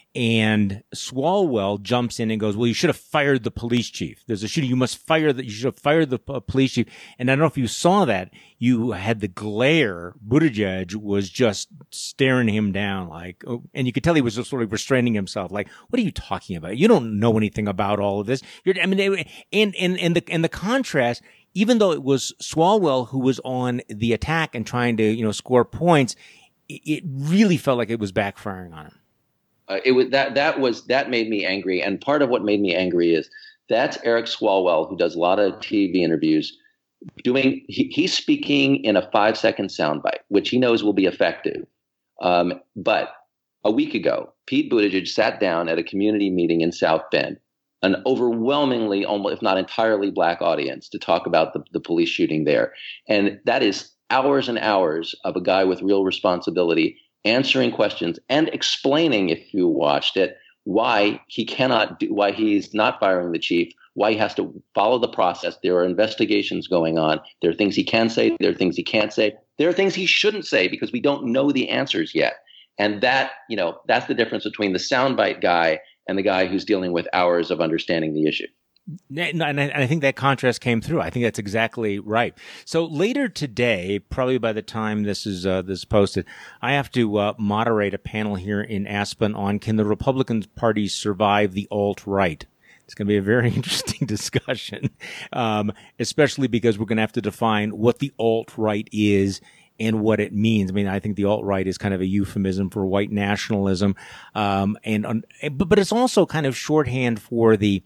And Swalwell jumps in and goes, well, you should have fired the police chief. There's a shooting. You must fire that. You should have fired the uh, police chief. And I don't know if you saw that. You had the glare. Buttigieg was just staring him down like, oh, and you could tell he was just sort of restraining himself. Like, what are you talking about? You don't know anything about all of this. You're, I mean, and, and, and the, and the contrast, even though it was Swalwell who was on the attack and trying to, you know, score points, it, it really felt like it was backfiring on him. Uh, it was that that was that made me angry, and part of what made me angry is that's Eric Swalwell, who does a lot of T V interviews. Doing he, he's speaking in a five second soundbite, which he knows will be effective. Um, but a week ago, Pete Buttigieg sat down at a community meeting in South Bend, an overwhelmingly, almost if not entirely black audience to talk about the, the police shooting there. And that is hours and hours of a guy with real responsibility answering questions and explaining, if you watched it, why he cannot do, why he's not firing the chief, why he has to follow the process. There are investigations going on. There are things he can say. There are things he can't say. There are things he shouldn't say because we don't know the answers yet. And that, you know, that's the difference between the soundbite guy and the guy who's dealing with hours of understanding the issue. And I think that contrast came through. I think that's exactly right. So later today, probably by the time this is uh, this is posted, I have to uh, moderate a panel here in Aspen on can the Republican Party survive the alt-right? It's going to be a very interesting discussion, um, especially because we're going to have to define what the alt-right is and what it means. I mean, I think the alt-right is kind of a euphemism for white nationalism, um, and but but it's also kind of shorthand for the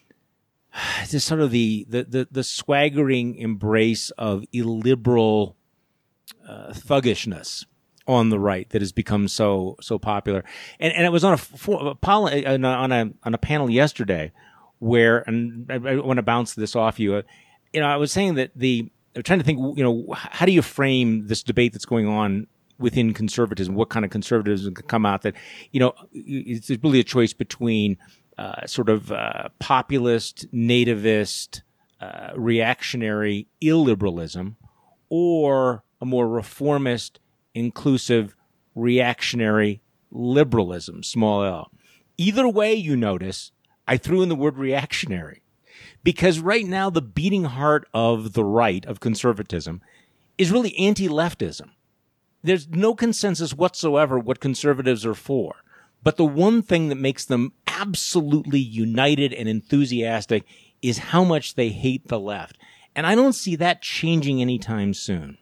just sort of the, the, the, the swaggering embrace of illiberal uh, thuggishness on the right that has become so so popular. And and it was on a for, on a on a panel yesterday where, and I, I want to bounce this off you. Uh, you know, I was saying that the I'm trying to think. You know, how do you frame this debate that's going on within conservatism? What kind of conservatism can come out that, you know, it's really a choice between Uh, sort of uh, populist, nativist, uh, reactionary illiberalism, or a more reformist, inclusive, reactionary liberalism, small l. Either way, you notice, I threw in the word reactionary, because right now the beating heart of the right, of conservatism, is really anti-leftism. There's no consensus whatsoever what conservatives are for. But the one thing that makes them absolutely united and enthusiastic is how much they hate the left. And I don't see that changing anytime soon.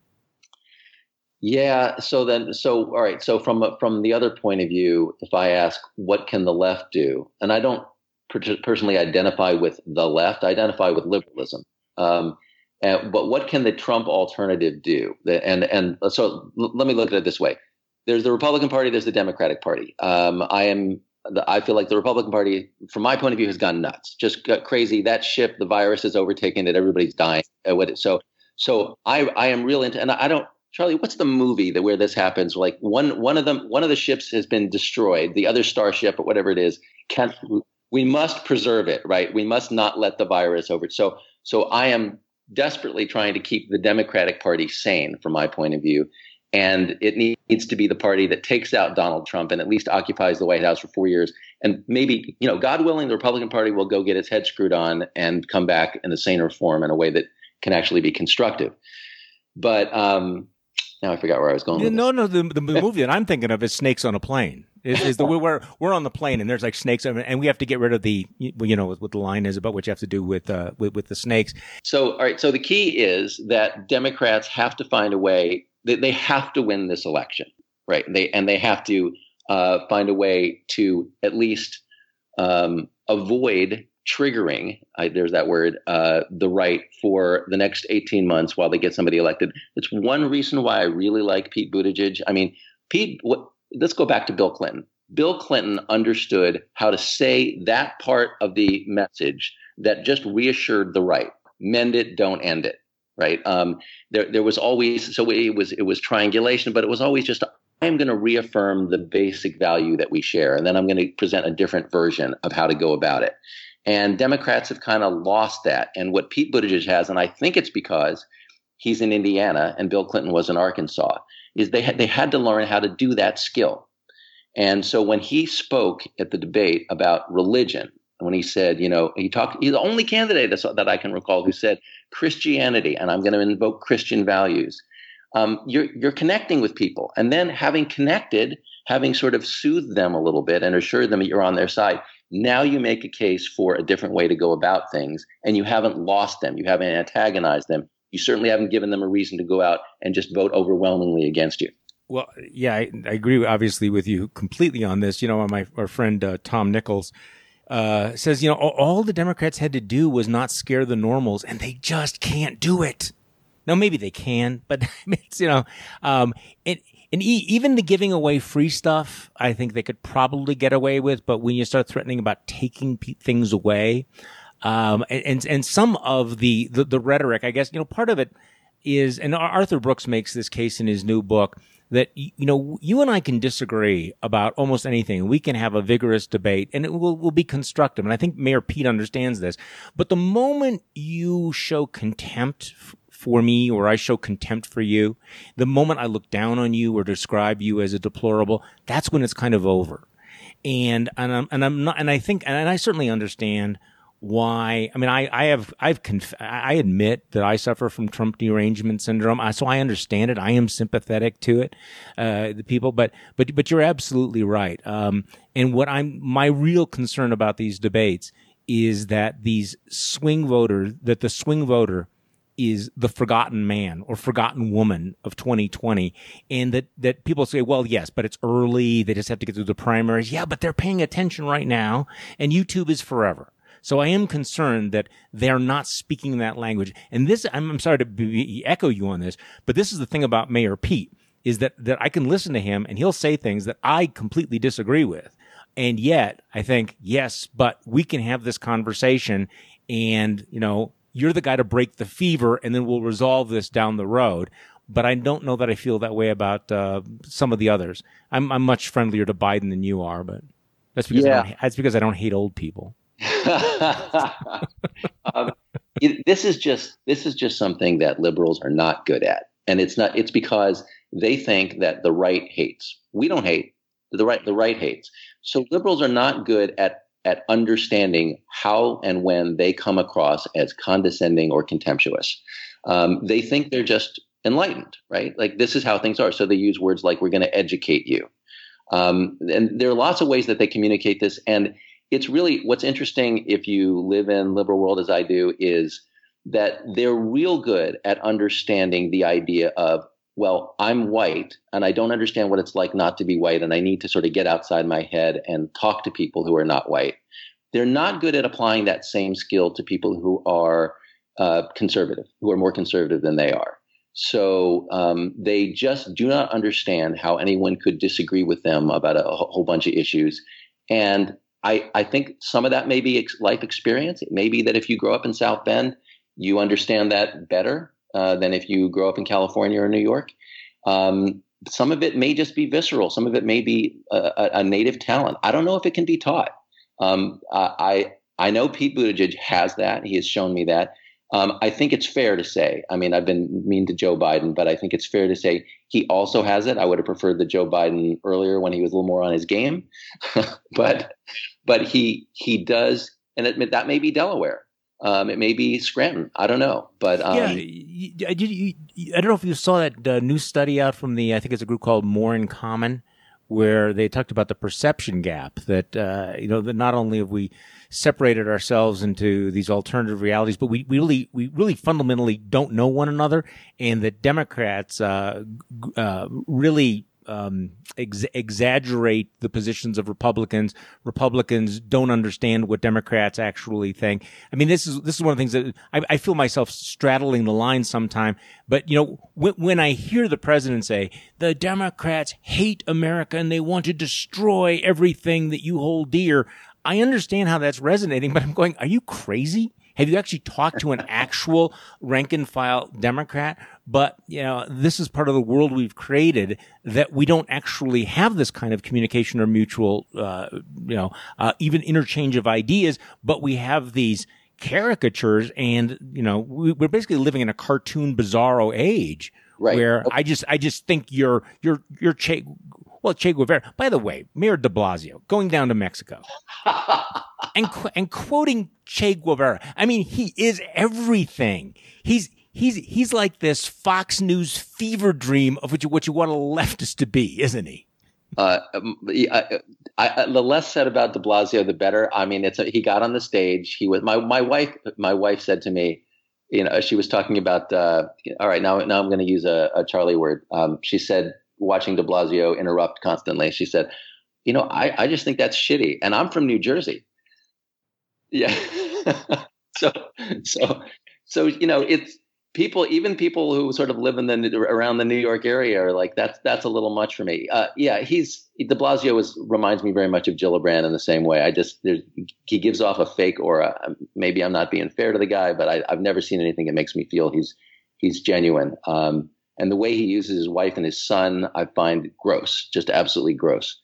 Yeah. So then, so, all right. So from, from the other point of view, if I ask, what can the left do? And I don't per- personally identify with the left, I identify with liberalism. Um, and, but what can the Trump alternative do? The, and, and so l- let me look at it this way. There's the Republican Party. There's the Democratic Party. Um, I am. The, I feel like the Republican Party, from my point of view, has gone nuts, just got crazy. That ship, the virus has overtaken it. Everybody's dying. So, so I, I am real into. And I don't, Charlie. What's the movie that where this happens? Like one, one of them, one of the ships has been destroyed. The other starship or whatever it is, can't. We must preserve it, right? We must not let the virus over. So, so I am desperately trying to keep the Democratic Party sane, from my point of view. And it needs to be the party that takes out Donald Trump and at least occupies the White House for four years. And maybe, you know, God willing, the Republican Party will go get its head screwed on and come back in a saner form in a way that can actually be constructive. But um, now I forgot where I was going with No, this. no, the, the movie that I'm thinking of is Snakes on a Plane. Is, is the we're we're on the plane and there's like snakes and we have to get rid of the, you know, what the line is about what you have to do with uh with, with the snakes. So, all right. So the key is that Democrats have to find a way. They have to win this election, right? They and they have to uh, find a way to at least um, avoid triggering. Uh, there's that word, uh, the right for the next eighteen months while they get somebody elected. It's one reason why I really like Pete Buttigieg. I mean, Pete. What, let's go back to Bill Clinton. Bill Clinton understood how to say that part of the message that just reassured the right. Mend it, don't end it. Right. Um, there, there was always so it was it was triangulation, but it was always just I'm going to reaffirm the basic value that we share, and then I'm going to present a different version of how to go about it. And Democrats have kind of lost that. And what Pete Buttigieg has, and I think it's because he's in Indiana and Bill Clinton was in Arkansas, is they had, they had to learn how to do that skill. And so when he spoke at the debate about religion, when he said, you know, he talked, he's the only candidate that I can recall who said Christianity, and I'm going to invoke Christian values. Um, you're, you're connecting with people. And then having connected, having sort of soothed them a little bit and assured them that you're on their side, now you make a case for a different way to go about things, and you haven't lost them. You haven't antagonized them. You certainly haven't given them a reason to go out and just vote overwhelmingly against you. Well, yeah, I, I agree obviously with you completely on this. You know, my our friend uh, Tom Nichols uh, says, you know, all, all the Democrats had to do was not scare the normals, and they just can't do it. Now, maybe they can, but it's, you know, um, it, and e- even the giving away free stuff, I think they could probably get away with. But when you start threatening about taking pe- things away, um, and, and and some of the, the the rhetoric, I guess, you know, part of it is, and Arthur Brooks makes this case in his new book, that, you know, you and I can disagree about almost anything. We can have a vigorous debate, and it will, will be constructive. And I think Mayor Pete understands this. But the moment you show contempt f- for me, or I show contempt for you, the moment I look down on you or describe you as a deplorable, that's when it's kind of over. And and I'm and I'm not, and I think, and I certainly understand why. I mean, I, I have, I've, conf- I admit that I suffer from Trump derangement syndrome. I, so I understand it. I am sympathetic to it, uh, the people, but, but, but you're absolutely right. Um, and what I'm, my real concern about these debates is that these swing voters, that the swing voter is the forgotten man or forgotten woman of twenty twenty. And that, that people say, well, yes, but it's early. They just have to get through the primaries. Yeah, but they're paying attention right now, and YouTube is forever. So I am concerned that they're not speaking that language. And this, I'm, I'm sorry to be, echo you on this, but this is the thing about Mayor Pete, is that, that I can listen to him and he'll say things that I completely disagree with. And yet I think, yes, but we can have this conversation, and, you know, you're the guy to break the fever, and then we'll resolve this down the road. But I don't know that I feel that way about uh, some of the others. I'm, I'm much friendlier to Biden than you are, but that's because, yeah. I don't, that's because I don't hate old people. um, it, this is just this is just something that liberals are not good at, and it's not. It's because they think that the right hates. We don't hate. The right the right hates. So liberals are not good at at understanding how and when they come across as condescending or contemptuous. Um, they think they're just enlightened, right? Like, this is how things are. So they use words like, "We're going to educate you," um, and there are lots of ways that they communicate this. And it's really, what's interesting if you live in liberal world as I do, is that they're real good at understanding the idea of, well, I'm white and I don't understand what it's like not to be white, and I need to sort of get outside my head and talk to people who are not white. They're not good at applying that same skill to people who are uh, conservative, who are more conservative than they are. So um, they just do not understand how anyone could disagree with them about a, a whole bunch of issues. And I, I think some of that may be ex- life experience. It may be that if you grow up in South Bend, you understand that better uh, than if you grow up in California or New York. Um, some of it may just be visceral. Some of it may be a, a native talent. I don't know if it can be taught. Um, I I know Pete Buttigieg has that. He has shown me that. Um, I think it's fair to say, I mean, I've been mean to Joe Biden, but I think it's fair to say he also has it. I would have preferred the Joe Biden earlier when he was a little more on his game, but but he he does, and it, that may be Delaware. Um, it may be Scranton. I don't know, but um, yeah, you, you, you, I don't know if you saw that uh, new study out from the, I think it's a group called More in Common, where they talked about the perception gap that, uh, you know, that not only have we separated ourselves into these alternative realities, but we, we really, we really fundamentally don't know one another, and that Democrats, uh, uh, really, um, ex- exaggerate the positions of Republicans. Republicans don't understand what Democrats actually think. I mean, this is, this is one of the things that I, I feel myself straddling the line sometime. But, you know, when, when I hear the president say, the Democrats hate America and they want to destroy everything that you hold dear, I understand how that's resonating, but I'm going, are you crazy? Have you actually talked to an actual rank and file Democrat? But, you know, this is part of the world we've created, that we don't actually have this kind of communication or mutual, uh, you know, uh, even interchange of ideas, but we have these caricatures, and, you know, we, we're basically living in a cartoon bizarro age, right, where I just, I just think you're, you're, you're Che, well, Che Guevara. By the way, Mayor de Blasio going down to Mexico and qu- and quoting Che Guevara. I mean, he is everything. He's he's he's like this Fox News fever dream of what you what you want a leftist to be, isn't he? Uh, I, I, the less said about de Blasio, the better. I mean, it's a, he got on the stage. He was my my wife. My wife said to me, you know, she was talking about. Uh, all right, now now I'm going to use a, a Charlie word. Um, she said, watching de Blasio interrupt constantly, she said, you know, I, I just think that's shitty. And I'm from New Jersey. Yeah. so, so, so, you know, it's, people, even people who sort of live in the around the New York area, are like, that's that's a little much for me. Uh, yeah, he's De Blasio is reminds me very much of Gillibrand in the same way. I just he gives off a fake aura. Maybe I'm not being fair to the guy, but I, I've never seen anything that makes me feel he's he's genuine. Um, and the way he uses his wife and his son, I find gross, just absolutely gross.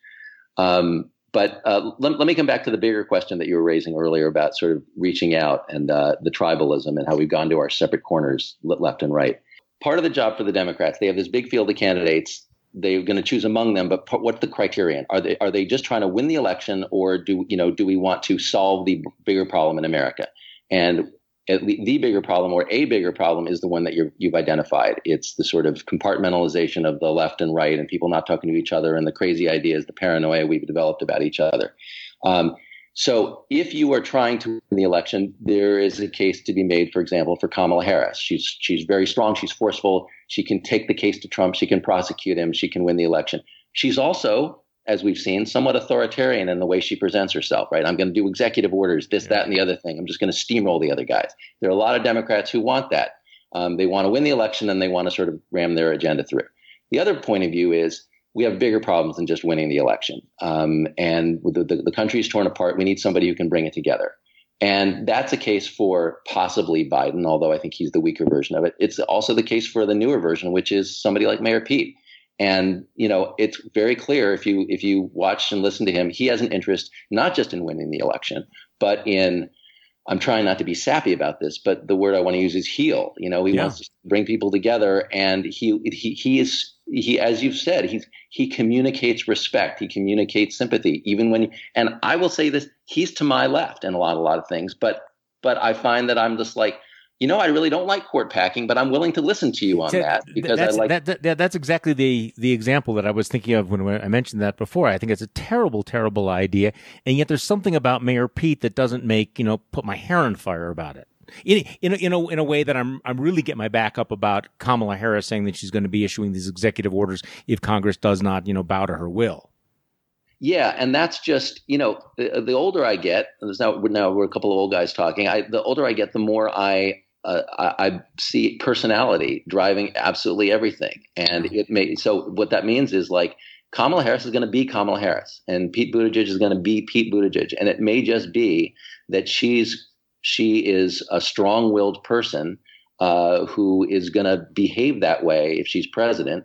Um, But uh, let, let me come back to the bigger question that you were raising earlier about sort of reaching out and uh, the tribalism and how we've gone to our separate corners left and right. Part of the job for the Democrats, they have this big field of candidates. They're going to choose among them, but what's the criterion? Are they are they just trying to win the election, or do you know do we want to solve the bigger problem in America? And the bigger problem, or a bigger problem, is the one that you're, you've identified. It's the sort of compartmentalization of the left and right, and people not talking to each other, and the crazy ideas, the paranoia we've developed about each other. Um, so if you are trying to win the election, there is a case to be made, for example, for Kamala Harris. She's she's very strong. She's forceful. She can take the case to Trump. She can prosecute him. She can win the election. She's also, as we've seen, somewhat authoritarian in the way she presents herself, right? I'm going to do executive orders, this, that, and the other thing. I'm just going to steamroll the other guys. There are a lot of Democrats who want that. Um, they want to win the election, and they want to sort of ram their agenda through. The other point of view is we have bigger problems than just winning the election. Um, and the, the, the country is torn apart. We need somebody who can bring it together. And that's a case for possibly Biden, although I think he's the weaker version of it. It's also the case for the newer version, which is somebody like Mayor Pete. And, you know, it's very clear if you if you watch and listen to him, he has an interest not just in winning the election, but in, I'm trying not to be sappy about this, but the word I want to use is heal. You know, he yeah. wants to bring people together, and he he he is he as you've said, he he communicates respect, he communicates sympathy, even when. And I will say this, he's to my left in a lot a lot of things, but but I find that I'm just like, you know, I really don't like court packing, but I'm willing to listen to you on that because that's, I like that, that, that. That's exactly the the example that I was thinking of when I mentioned that before. I think it's a terrible, terrible idea, and yet there's something about Mayor Pete that doesn't make you know put my hair on fire about it. In in a, in a, in a way that I'm I'm really getting my back up about Kamala Harris saying that she's going to be issuing these executive orders if Congress does not you know bow to her will. Yeah, and that's just, you know, the, the older I get, there's now, now we're a couple of old guys talking, I, the older I get, the more I uh, I, I see personality driving absolutely everything. And it may, so what that means is like Kamala Harris is going to be Kamala Harris, and Pete Buttigieg is going to be Pete Buttigieg. And it may just be that she's she is a strong-willed person uh, who is going to behave that way if she's president,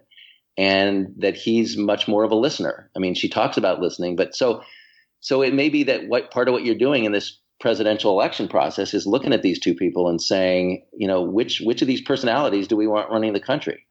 and that he's much more of a listener. I mean, she talks about listening, but so so it may be that what part of what you're doing in this presidential election process is looking at these two people and saying, you know, which which of these personalities do we want running the country?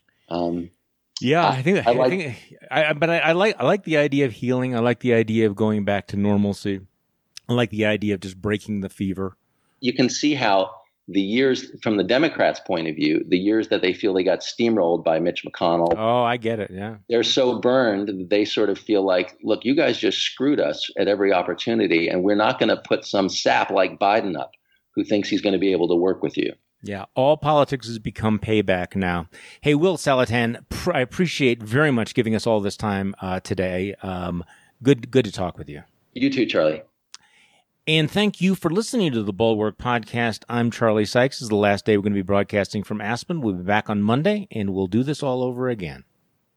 Um, yeah, I think. I, I, like, I think. I, but I, I like. I like the idea of healing. I like the idea of going back to normalcy. I like the idea of just breaking the fever. You can see how the years, from the Democrats' point of view, the years that they feel they got steamrolled by Mitch McConnell. Oh, I get it. Yeah. They're so burned that they sort of feel like, look, you guys just screwed us at every opportunity, and we're not going to put some sap like Biden up who thinks he's going to be able to work with you. Yeah, all politics has become payback now. Hey, Will Saletan, pr- I appreciate very much giving us all this time uh, today. Um, good, good to talk with you. You too, Charlie. And thank you for listening to the Bulwark Podcast. I'm Charlie Sykes. This is the last day we're going to be broadcasting from Aspen. We'll be back on Monday, and we'll do this all over again.